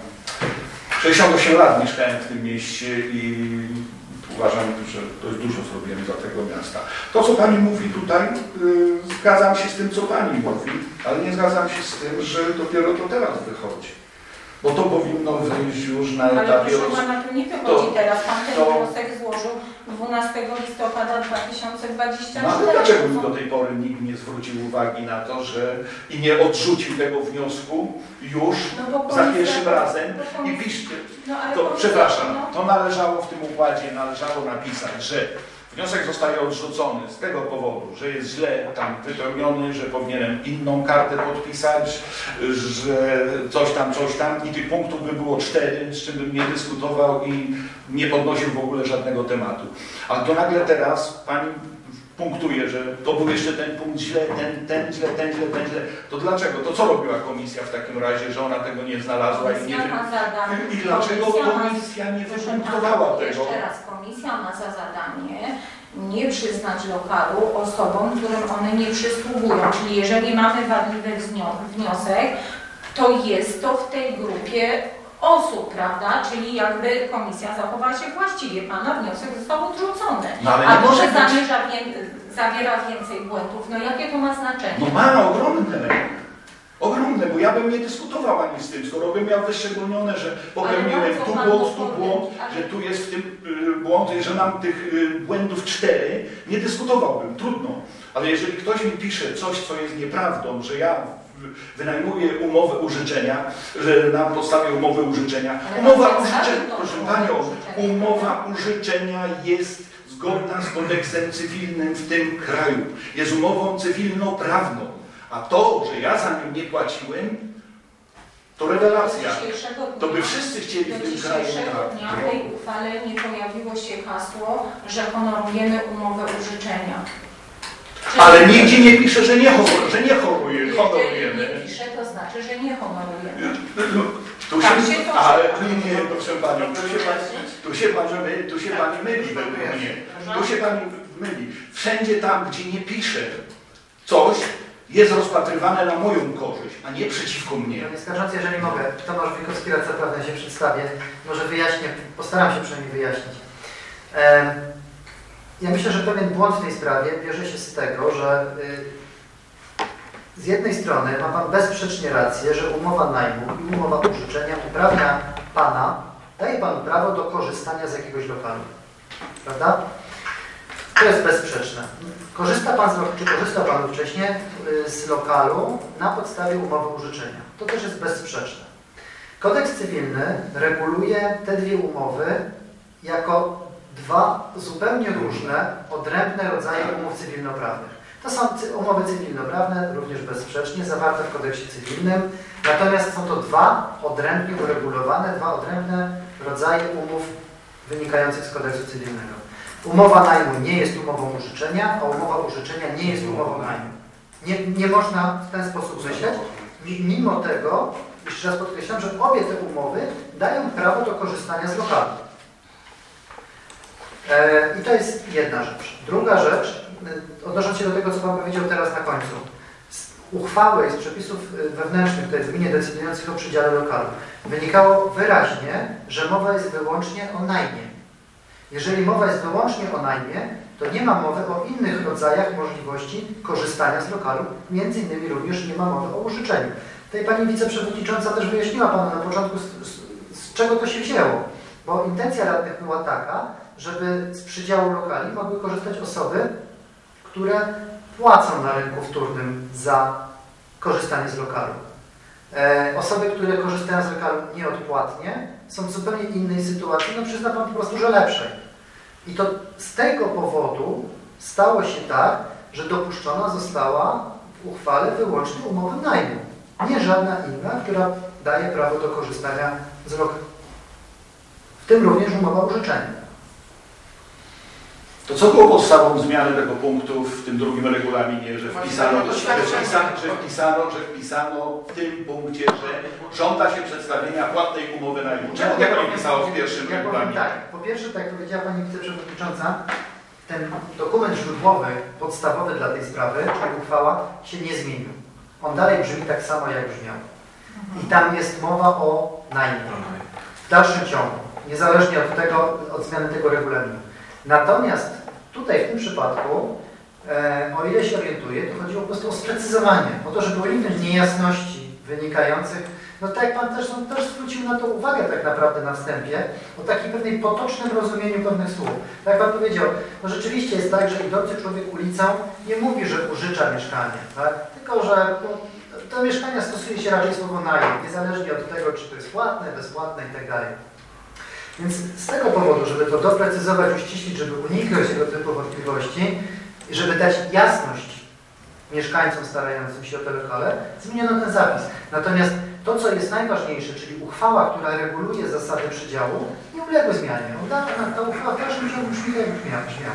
68 lat mieszkałem w tym mieście i uważam, że dość dużo zrobiłem dla tego miasta. To, co Pani mówi tutaj, zgadzam się z tym, co Pani mówi, ale nie zgadzam się z tym, że dopiero to teraz wychodzi. Bo to powinno wyjść już na etapie... Ale proszę Pana, to nie wychodzi teraz. Pan ten wniosek złożył 12 listopada 2024. No ale dlaczego do tej pory nikt nie zwrócił uwagi na to, że i nie odrzucił tego wniosku już za pierwszym razem i piszcie. Przepraszam, to należało w tym układzie, należało napisać, że wniosek zostaje odrzucony z tego powodu, że jest źle tam wypełniony, że powinienem inną kartę podpisać, że coś tam i tych punktów by było 4, z czym bym nie dyskutował i nie podnosił w ogóle żadnego tematu. A to nagle teraz Pani punktuje, że to był jeszcze ten punkt źle, ten źle. To dlaczego? To co robiła komisja w takim razie, że ona tego nie znalazła i dlaczego komisja nie wypunktowała tego? Jeszcze raz, komisja ma za zadanie nie przyznać lokalu osobom, którym one nie przysługują. Czyli jeżeli mamy wadliwy wniosek, to jest to w tej grupie osób, prawda? Czyli jakby komisja zachowała się właściwie. Pana wniosek został odrzucony. No, ale a może zawiera więcej błędów. No jakie to ma znaczenie? No ma ogromne, bo ja bym nie dyskutował ani z tym, skoro bym miał wyszczególnione, że popełniłem tu błąd, że tu jest w tym błąd, że mam tych błędów 4, nie dyskutowałbym, trudno. Ale jeżeli ktoś mi pisze coś, co jest nieprawdą, że ja wynajmuję umowę użyczenia, że na podstawie umowy użyczenia, proszę Panią, umowa użyczenia jest zgodna z kodeksem cywilnym w tym kraju. Jest umową cywilnoprawną. A to, że ja za nią nie płaciłem, to rewelacja. To by wszyscy chcieli w tym kraju. Do dzisiejszego dnia w tej uchwale nie pojawiło się hasło, że honorujemy umowę użyczenia. Ale nigdzie nie pisze, że nie honorujemy. Jeżeli nie pisze, to znaczy, że nie honorujemy. Nie, proszę Panią, tu się Pani myli według mnie. Tu się Pani myli. Wszędzie tam, gdzie nie pisze coś, jest rozpatrywane na moją korzyść, a nie przeciwko mnie. Panie Skarżący, jeżeli mogę, Tomasz Wikowski, radca prawny, się przedstawię. Może wyjaśnię, postaram się przynajmniej wyjaśnić. Ja myślę, że pewien błąd w tej sprawie bierze się z tego, że z jednej strony ma Pan bezsprzecznie rację, że umowa najmu i umowa użyczenia uprawnia Pana, daje Panu prawo do korzystania z jakiegoś lokalu. Prawda? To jest bezsprzeczne. Korzystał Pan wcześniej z lokalu na podstawie umowy użyczenia. To też jest bezsprzeczne. Kodeks cywilny reguluje te dwie umowy jako dwa zupełnie różne, odrębne rodzaje umów cywilnoprawnych. To są umowy cywilnoprawne, również bezsprzecznie, zawarte w kodeksie cywilnym, natomiast są to dwa odrębnie uregulowane, dwa odrębne rodzaje umów wynikających z kodeksu cywilnego. Umowa najmu nie jest umową użyczenia, a umowa użyczenia nie jest umową najmu. Nie można w ten sposób myśleć. Mimo tego, jeszcze raz podkreślam, że obie te umowy dają prawo do korzystania z lokalu. I to jest jedna rzecz. Druga rzecz, odnosząc się do tego, co Pan powiedział teraz na końcu. Z uchwały i z przepisów wewnętrznych, tutaj w gminie decydujących o przydziale lokalu, wynikało wyraźnie, że mowa jest wyłącznie o najmie. Jeżeli mowa jest wyłącznie o najmie, to nie ma mowy o innych rodzajach możliwości korzystania z lokalu, między innymi również nie ma mowy o użyczeniu. Tutaj Pani Wiceprzewodnicząca też wyjaśniła Panu na początku, z czego to się wzięło, bo intencja radnych była taka, żeby z przydziału lokali mogły korzystać osoby, które płacą na rynku wtórnym za korzystanie z lokalu. Osoby, które korzystają z lokalu nieodpłatnie, są w zupełnie innej sytuacji, no przyzna Pan po prostu, że lepszej. I to z tego powodu stało się tak, że dopuszczona została w uchwale wyłącznie umowa najmu, nie żadna inna, która daje prawo do korzystania z lokalu. W tym również umowa użyczenia. To co było podstawą zmiany tego punktu w tym drugim regulaminie, że wpisano w tym punkcie, że żąda się przedstawienia płatnej umowy najmu? Czemu tego nie pisało w pierwszym regulaminie? Tak, po pierwsze, tak jak powiedziała Pani Wiceprzewodnicząca, ten dokument źródłowy, podstawowy dla tej sprawy, czyli uchwała, się nie zmienił. On dalej brzmi tak samo, jak brzmiał. I tam jest mowa o najmie. W dalszym ciągu, niezależnie od zmiany tego regulaminu. Natomiast tutaj w tym przypadku, o ile się orientuję, to chodziło po prostu o sprecyzowanie, o to, żeby uniknąć niejasności wynikających, no tak jak Pan też zwrócił na to uwagę tak naprawdę na wstępie, o takim pewnej potocznym rozumieniu pewnych słów. Tak jak Pan powiedział, no rzeczywiście jest tak, że idący człowiek ulicą nie mówi, że użycza mieszkanie, tak? Tylko że do mieszkania stosuje się raczej słowo najem, niezależnie od tego, czy to jest płatne, bezpłatne itd. Więc z tego powodu, żeby to doprecyzować, uściślić, żeby uniknąć tego typu wątpliwości i żeby dać jasność mieszkańcom starającym się o te lokale, zmieniono ten zapis. Natomiast to, co jest najważniejsze, czyli uchwała, która reguluje zasady przydziału, nie uległy zmianie. Ta uchwała w dalszym ciągu brzmi, jak brzmiała.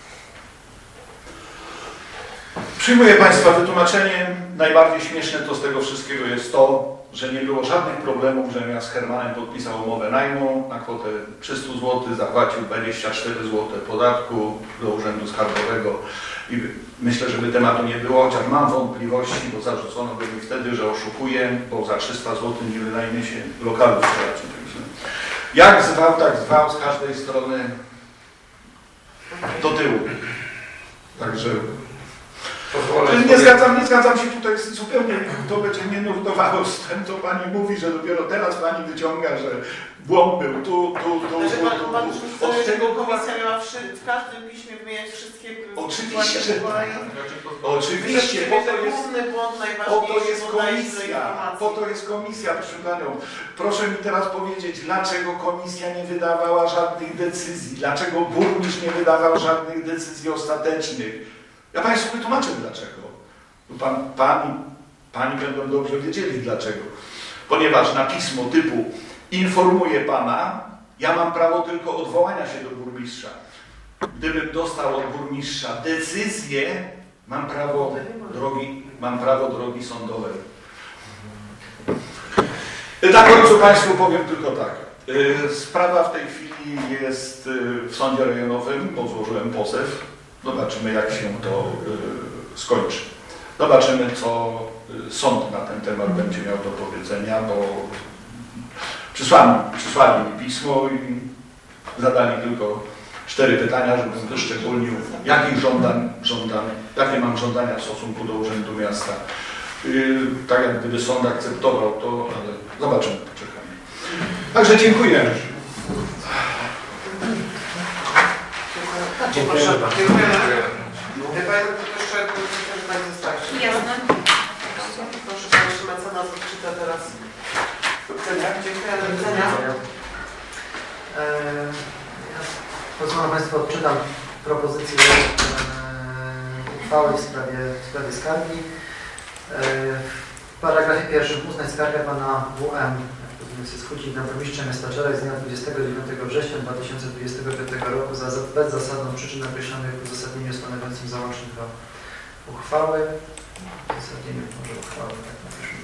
Przyjmuję Państwa wytłumaczenie. Najbardziej śmieszne to z tego wszystkiego jest to, że nie było żadnych problemów, że ja z Hermanem podpisał umowę najmu na kwotę 300 zł, zapłacił 24 zł podatku do Urzędu Skarbowego i myślę, że by tematu nie było, chociaż mam wątpliwości, bo zarzucono by mi wtedy, że oszukuję, bo za 300 zł nie wynajmie się lokalu w Straci. Jak zwał, tak zwał z każdej strony do tyłu. Także nie zgadzam się tutaj zupełnie, to będzie mnie nurtowało z tym, co Pani mówi, że dopiero teraz Pani wyciąga, że błąd był tu. Od czego komisja miała w każdym piśmie wymieniać wszystkie... Oczywiście, że tak. Oczywiście, po to jest komisja, proszę Panią. Proszę mi teraz powiedzieć, dlaczego komisja nie wydawała żadnych decyzji, dlaczego burmistrz nie wydawał żadnych decyzji ostatecznych. Ja Państwu wytłumaczę dlaczego. Pani będą dobrze wiedzieli dlaczego. Ponieważ na pismo typu informuję Pana, ja mam prawo tylko odwołania się do burmistrza. Gdybym dostał od burmistrza decyzję, mam prawo drogi sądowej. Na końcu Państwu powiem tylko tak. Sprawa w tej chwili jest w sądzie rejonowym, bo złożyłem pozew. Zobaczymy, jak się to skończy. Zobaczymy, co sąd na ten temat będzie miał do powiedzenia, bo przysłali mi pismo i zadali tylko 4 pytania, żebym wyszczególnił, jakie mam żądania w stosunku do Urzędu Miasta. Tak jak gdyby sąd akceptował to, ale zobaczymy, poczekamy. Także dziękuję. Proszę, dziękujemy. Panie jeszcze tak zostać. Jasne. Proszę Pan jeszcze mecenas odczyta teraz. Dziękuję, do widzenia. Pozwolę Państwu, odczytam propozycję uchwały w sprawie skargi. W paragrafie pierwszym uznać skargę Pana WM, Schudzik na burmistrza miasta Czerek z dnia 29 września 2025 roku za bezzasadną przyczyn określonych w uzasadnieniu stanowiącym załącznik do uchwały. W uzasadnieniu może uchwały, tak napiszmy,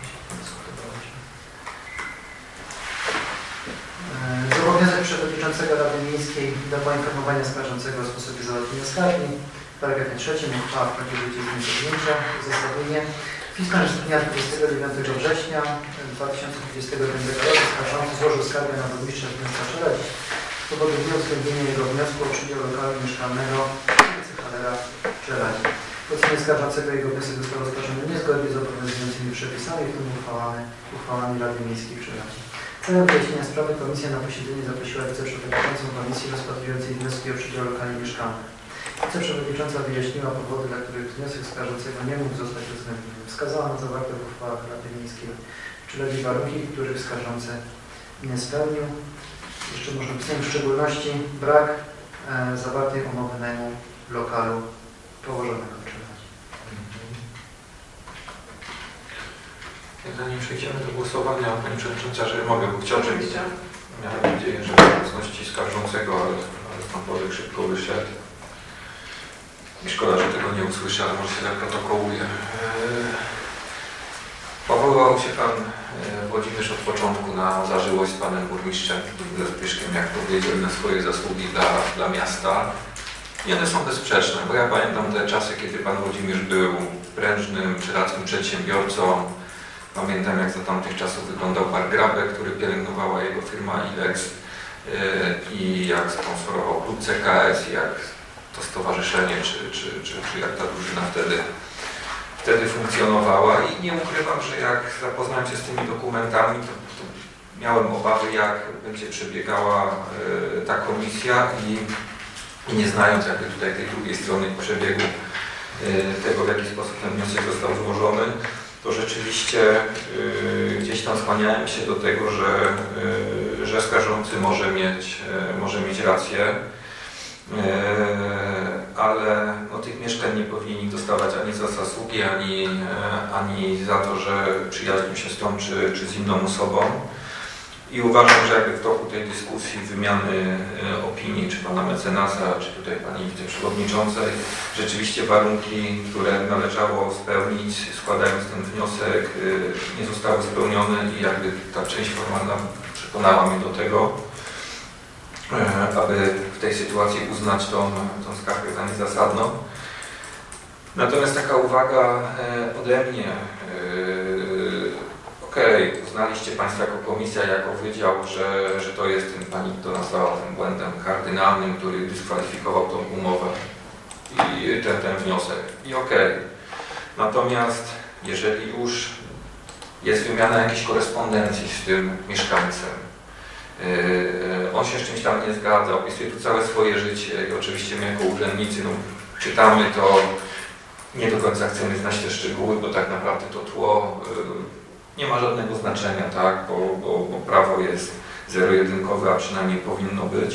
zobowiązać przewodniczącego Rady Miejskiej do poinformowania skarżącego o sposobie załatwienia skargi. W paragrafie trzecim uchwała wchodzi w życie z dniem podjęcia. Uzasadnienie. Pismo z dnia 29 września 2025 roku skarżący złożył skargę na burmistrza miasta Czerek z powodu nieuwzględnienia jego wniosku o przydział lokalu mieszkalnego ulicy Halera w Czerek. W ocenie skarżącego jego wniosek został rozpatrzony niezgodnie z obowiązującymi przepisami, w tym uchwałami Rady Miejskiej w Czerek. Celem wyjaśnienia sprawy komisja na posiedzenie zaprosiła wiceprzewodniczącą komisji rozpatrującej wnioski o przydział lokali mieszkalnych. Wiceprzewodnicząca wyjaśniła powody, dla których wniosek skarżącego nie mógł zostać uwzględniony. Wskazała na zawarte w uchwałach Rady Miejskiej przylegli warunki, których skarżący nie spełnił. Jeszcze można pisać w szczególności brak zawartej umowy najmu lokalu położonego w Czerwcu. Zanim przejdziemy do głosowania, Pani Przewodnicząca, że mogę, bo chciałbym, miałem nadzieję, że w obecności skarżącego, ale Pan Wodek szybko wyszedł. I szkoda, że tego nie usłyszę, ale może się tak protokołuje. Powołał się Pan Włodzimierz od początku na zażyłość z Panem Burmistrzem Zbyszkiem, jak powiedział, na swoje zasługi dla miasta. I one są bezsprzeczne, bo ja pamiętam te czasy, kiedy Pan Włodzimierz był prężnym, przyradzkim przedsiębiorcą. Pamiętam, jak za tamtych czasów wyglądał Bar Grabek, który pielęgnowała jego firma Ilex i jak sponsorował klub CKS, jak to stowarzyszenie, czy jak ta drużyna wtedy funkcjonowała. I nie ukrywam, że jak zapoznałem się z tymi dokumentami, to miałem obawy, jak będzie przebiegała ta komisja i nie znając jakby tutaj tej drugiej strony przebiegu tego, w jaki sposób ten wniosek został złożony, to rzeczywiście gdzieś tam skłaniałem się do tego, że skarżący może mieć rację, ale no, tych mieszkań nie powinni dostawać ani za zasługi, ani za to, że przyjaźnił się z tą czy z inną osobą. I uważam, że jakby w toku tej dyskusji, wymiany opinii, czy Pana mecenasa, czy tutaj Pani Wiceprzewodniczącej, rzeczywiście warunki, które należało spełnić, składając ten wniosek, nie zostały spełnione i jakby ta część formalna przekonała mnie do tego, aby w tej sytuacji uznać tą skargę za niezasadną. Natomiast taka uwaga ode mnie. Okej, uznaliście Państwo jako komisja, jako wydział, że to jest ten, Pani to nazwała tym błędem kardynalnym, który dyskwalifikował tą umowę i ten wniosek. I okej. Natomiast jeżeli już jest wymiana jakiejś korespondencji z tym mieszkańcem, on się z czymś tam nie zgadza, opisuje tu całe swoje życie i oczywiście my jako urzędnicy czytamy to, nie do końca chcemy znać te szczegóły, bo tak naprawdę to tło nie ma żadnego znaczenia, tak? Bo prawo jest zero-jedynkowe, a przynajmniej powinno być.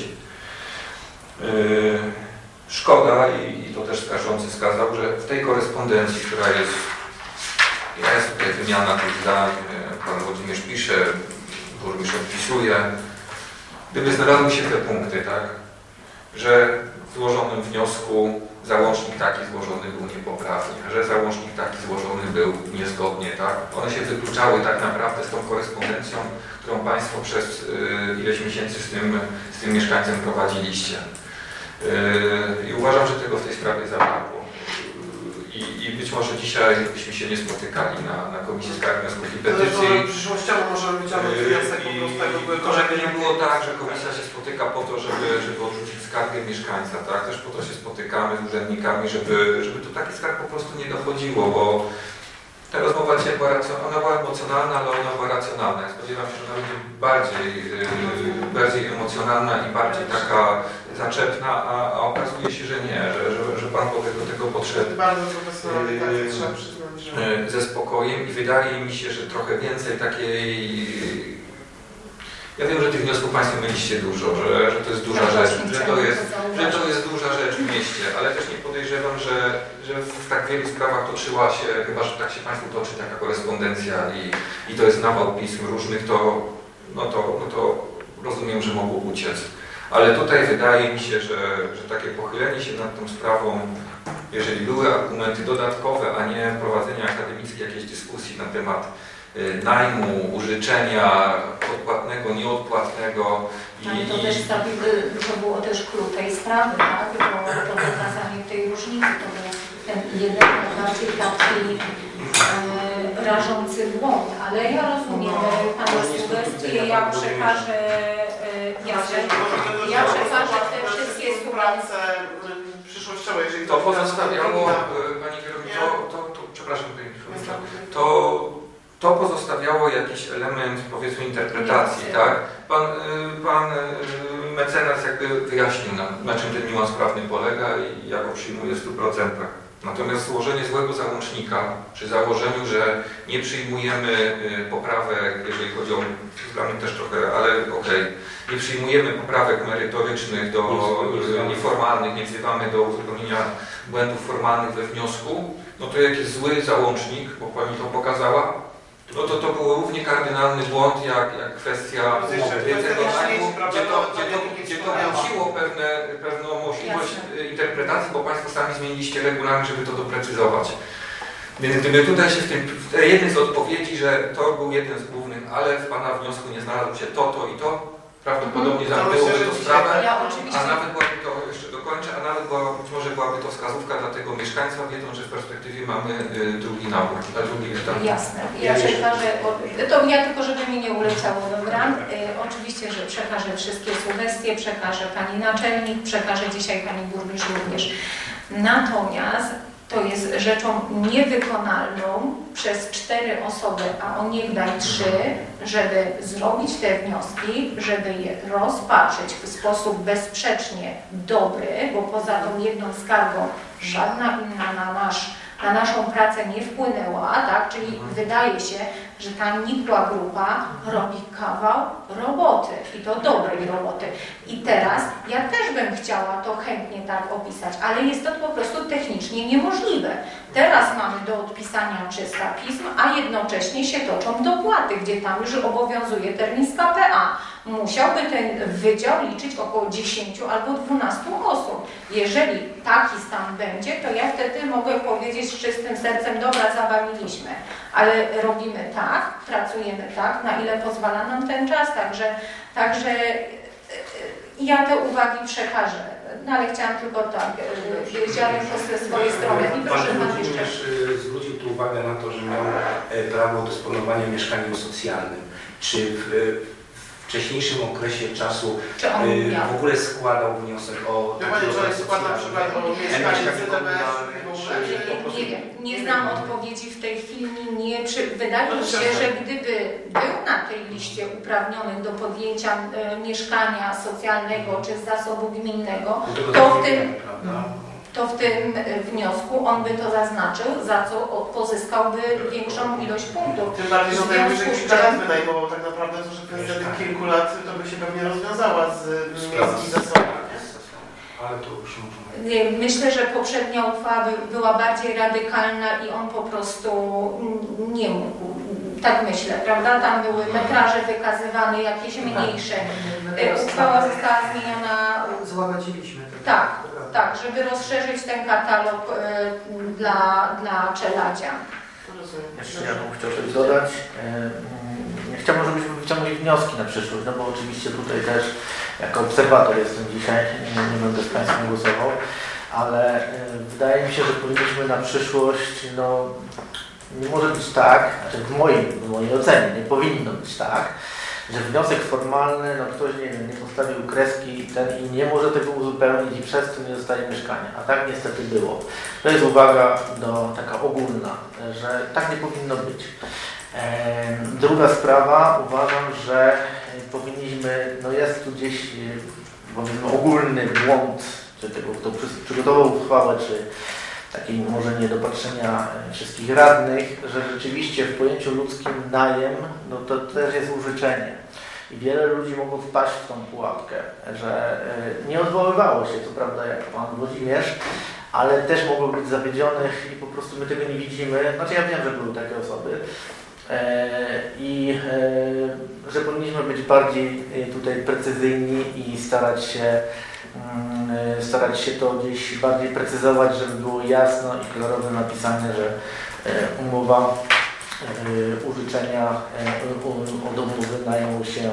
Szkoda i to też skarżący wskazał, że w tej korespondencji, która jest tutaj wymiana tych zdań, Pan Włodzimierz pisze, burmistrz odpisuje, gdyby znalazły się te punkty, tak? Że w złożonym wniosku załącznik taki złożony był niepoprawnie, że załącznik taki złożony był niezgodnie, tak? One się wykluczały tak naprawdę z tą korespondencją, którą Państwo przez ileś miesięcy z tym mieszkańcem prowadziliście. I uważam, że tego w tej sprawie zabrakło. I być może dzisiaj byśmy się nie spotykali na Komisji Skarg, Wniosków i Petycji. Przyszłościowo możemy wyciągnąć wniosek po prostu tego były to, żeby nie było tak, że komisja się spotyka po to, żeby odrzucić skargę mieszkańca, tak? Też po to się spotykamy z urzędnikami, żeby do takich skarg po prostu nie dochodziło, bo ta rozmowa dzisiaj ona była emocjonalna, ale ona była racjonalna. Ja spodziewam się, że ona będzie bardziej emocjonalna i bardziej taka zaczepna, a okazuje się, że nie, że Pan do tego podszedł Bardzo profesjonalnie, tak trzeba przyznać, że... ze spokojem i wydaje mi się, że trochę więcej takiej... Ja wiem, że tych wniosków Państwo mieliście dużo, że to jest duża rzecz, że to jest duża rzecz w mieście, ale też nie podejrzewam, że w tak wielu sprawach toczyła się, chyba że tak się Państwu toczy taka korespondencja i to jest nawał pism różnych, to rozumiem, że mogło uciec. Ale tutaj wydaje mi się, że takie pochylenie się nad tą sprawą, jeżeli były argumenty dodatkowe, a nie prowadzenie akademickiej jakiejś dyskusji na temat najmu, użyczenia odpłatnego, nieodpłatnego. Ale to było też klucz tej sprawy, tak? Bo to wykazanie tej różnicy to był ten jeden najbardziej taki rażący błąd, ale ja rozumiem Pana sugestie, ja przekażę te wszystkie współpracę przyszłościowe, jeżeli to pozostawiało, Pani Kierowniczko, przepraszam, to pozostawiało jakiś element, powiedzmy, interpretacji, tak? Pan mecenas jakby wyjaśnił, na czym ten niuans prawny polega i ja go przyjmuję w 100%. Natomiast złożenie złego załącznika, przy założeniu, że nie przyjmujemy poprawek, jeżeli chodzi o, dla też trochę, ale okej, nie przyjmujemy poprawek merytorycznych nieformalnych, nie wzywamy do uzupełnienia błędów formalnych we wniosku, no to jak jest zły załącznik, bo Pani to pokazała, no to był równie kardynalny błąd jak kwestia tego najmu, gdzie to budziło pewną możliwość interpretacji, bo Państwo sami zmieniliście regulamin, żeby to doprecyzować. Więc gdyby tutaj się w jednej z odpowiedzi, że to był jeden z głównych, ale w Pana wniosku nie znalazło się to i to, prawdopodobnie zamknęłoby to sprawę, a nawet byłaby to, jeszcze dokończę, a nawet być może byłaby to wskazówka dla tego mieszkańca, wiedzą, że w perspektywie mamy drugi nabór, drugi etap. Jasne. Ja przekażę, to ja tylko, żeby mi nie uleciało, dobra? Oczywiście, że przekażę wszystkie sugestie, przekażę Pani Naczelnik, przekażę dzisiaj Pani Burmistrz również. Natomiast to jest rzeczą niewykonalną przez 4 osoby, a o niech daj 3, żeby zrobić te wnioski, żeby je rozpatrzyć w sposób bezsprzecznie dobry, bo poza tą jedną skargą żadna inna na naszą pracę nie wpłynęła, tak? Czyli wydaje się, że ta nikła grupa robi kawał roboty i to dobrej roboty. I teraz ja też bym chciała to chętnie tak opisać, ale jest to po prostu technicznie niemożliwe. Teraz mamy do odpisania 300 pism, a jednocześnie się toczą dopłaty, gdzie tam już obowiązuje termin z KPA. Musiałby ten wydział liczyć około 10 albo 12 osób. Jeżeli taki stan będzie, to ja wtedy mogę powiedzieć z czystym sercem, dobra, zabawiliśmy, ale robimy tak, pracujemy tak, na ile pozwala nam ten czas, także ja te uwagi przekażę. No ale chciałam tylko tak, wiedziałem to ze swojej strony. I proszę Pan jeszcze. Zwrócił tu uwagę na to, że miał prawo dysponowania mieszkaniem socjalnym. Czy w wcześniejszym okresie czasu w ogóle składał wniosek o... Ja Panie, że składa na przykład o mieszkanie nie znam odpowiedzi w tej chwili. Wydaje mi się, że gdyby był na tej liście uprawnionych do podjęcia mieszkania socjalnego czy z zasobu gminnego, to w tym wniosku on by to zaznaczył, za co pozyskałby większą ilość punktów. Tym bardziej, że najwyżej kilka lat wynajmował tak naprawdę, to że kwestia tych kilku lat to by się pewnie rozwiązała z miejskich zasobów. Ale to już myślę, że poprzednia uchwała była bardziej radykalna i on po prostu nie mógł. Tak myślę, prawda? Tam były metraże wykazywane, jakieś mniejsze. Uchwała została zmieniona. Złamaciliśmy to. Tak, żeby rozszerzyć ten katalog dla Czeladzia. Jeszcze ja bym chciał coś dodać. Chciałbym, żebyśmy wyciągnęli wnioski na przyszłość, no bo oczywiście tutaj też jako obserwator jestem dzisiaj, nie będę z Państwem głosował, ale wydaje mi się, że powinniśmy na przyszłość, nie może być tak, znaczy w mojej ocenie nie powinno być tak, że wniosek formalny, ktoś nie postawił kreski i nie może tego uzupełnić i przez to nie dostaje mieszkania, a tak niestety było. To jest uwaga taka ogólna, że tak nie powinno być. Druga sprawa, uważam, że powinniśmy, jest tu gdzieś powiedzmy ogólny błąd, czy tego, kto przygotował uchwałę, czy takiej może niedopatrzenia wszystkich radnych, że rzeczywiście w pojęciu ludzkim najem, no to też jest użyczenie. I wiele ludzi mogło wpaść w tą pułapkę, że nie odwoływało się, co prawda, jak pan Włodzimierz, ale też mogło być zawiedzionych i po prostu my tego nie widzimy. Znaczy ja wiem, że były takie osoby i że powinniśmy być bardziej tutaj precyzyjni i starać się to gdzieś bardziej precyzować, żeby było jasno i kolorowo napisane, że umowa użyczenia od umowy najmu się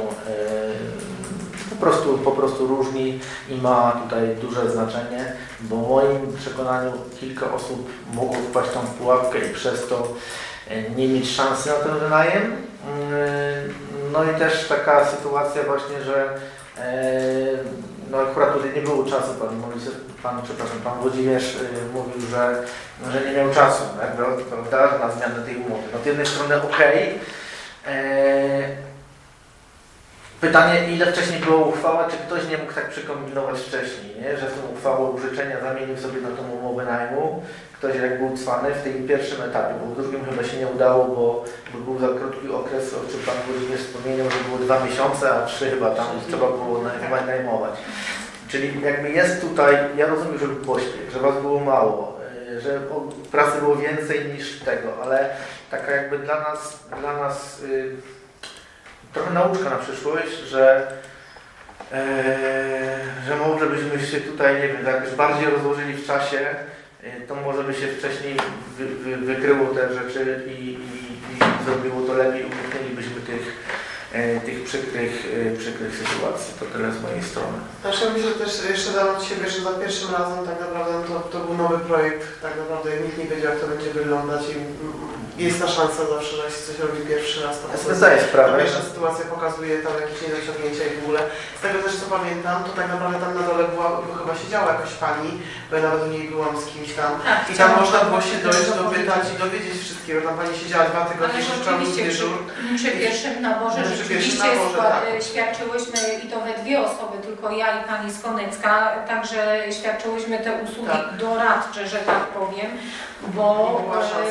po prostu różni i ma tutaj duże znaczenie, bo w moim przekonaniu kilka osób mogło wpaść w tą pułapkę i przez to nie mieć szansy na ten wynajem. No i też taka sytuacja właśnie, że no akurat tutaj nie było czasu, pan Włodzimierz mówił, że nie miał czasu, prawda, na zmianę tej umowy. No z jednej strony okej. Pytanie, ile wcześniej była uchwała, czy ktoś nie mógł tak przekombinować wcześniej, nie? Że tą uchwałę użyczenia zamienił sobie na tą umowę najmu. Ktoś jak był cwany w tym pierwszym etapie, bo w drugim chyba się nie udało, bo był za krótki okres, o czym pan Włodzimierz wspomniał, że było 2 miesiące, a 3 chyba tam trzeba było najmować. Czyli jakby jest tutaj, ja rozumiem, że był pośpiech, że was było mało, że pracy było więcej niż tego, ale taka jakby dla nas trochę nauczka na przyszłość, że może byśmy się tutaj, nie wiem, jakoś bardziej rozłożyli w czasie, to może by się wcześniej wykryło te rzeczy i zrobiło to lepiej, uniknęlibyśmy tych przykrych sytuacji. To tyle z mojej strony. Znaczy ja myślę też jeszcze dam od siebie, że za pierwszym razem tak naprawdę to był nowy projekt, tak naprawdę nikt nie wiedział, jak to będzie wyglądać i jest ta szansa zawsze, że jak się coś robi pierwszy raz, to pierwsza sytuacja pokazuje tam jakieś niedociągnięcia i w ogóle. Z tego też co pamiętam, to tak naprawdę tam na dole chyba siedziała jakaś pani, bo ja nawet u niej byłam z kimś tam i tam można było się dojść, dopytać i dowiedzieć wszystkiego. Tam pani siedziała 2 tygodnie, przy pierwszym naborze rzeczywiście świadczyłyśmy i to we 2 osoby, tylko ja i pani z Konecka, także świadczyłyśmy te usługi doradcze, że tak powiem, bo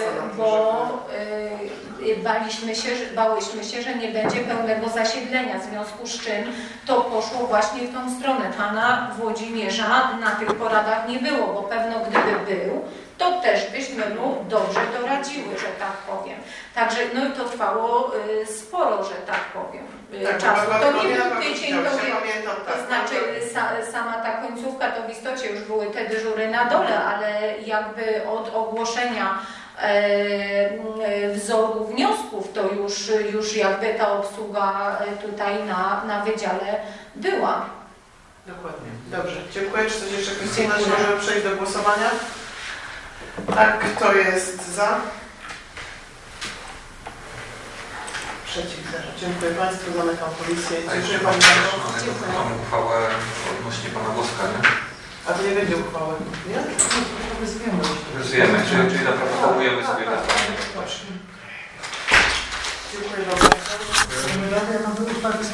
bałyśmy się, że nie będzie pełnego zasiedlenia, w związku z czym to poszło właśnie w tą stronę. Pana Włodzimierza na tych poradach nie było, bo pewno gdyby był, to też byśmy mu dobrze doradziły, że tak powiem. Także no i to trwało sporo, że tak powiem, czasu. To nie był tydzień, to znaczy sama ta końcówka to w istocie już były te dyżury na dole, ale jakby od ogłoszenia wzoru wniosków to już jakby ta obsługa tutaj na wydziale była. Dokładnie. Dobrze, dziękuję. Czy coś jeszcze Krystyna? Możemy przejść do głosowania? Tak, kto jest za? Przeciw, 0. Dziękuję Państwu, zamykam komisję. Dziękuję Pani bardzo. Mamy uchwałę odnośnie Pana Boska, nie? A to nie będzie uchwały, nie? Wyzwiemy, czyli zaproponujemy sobie na Panie. Dziękuję bardzo.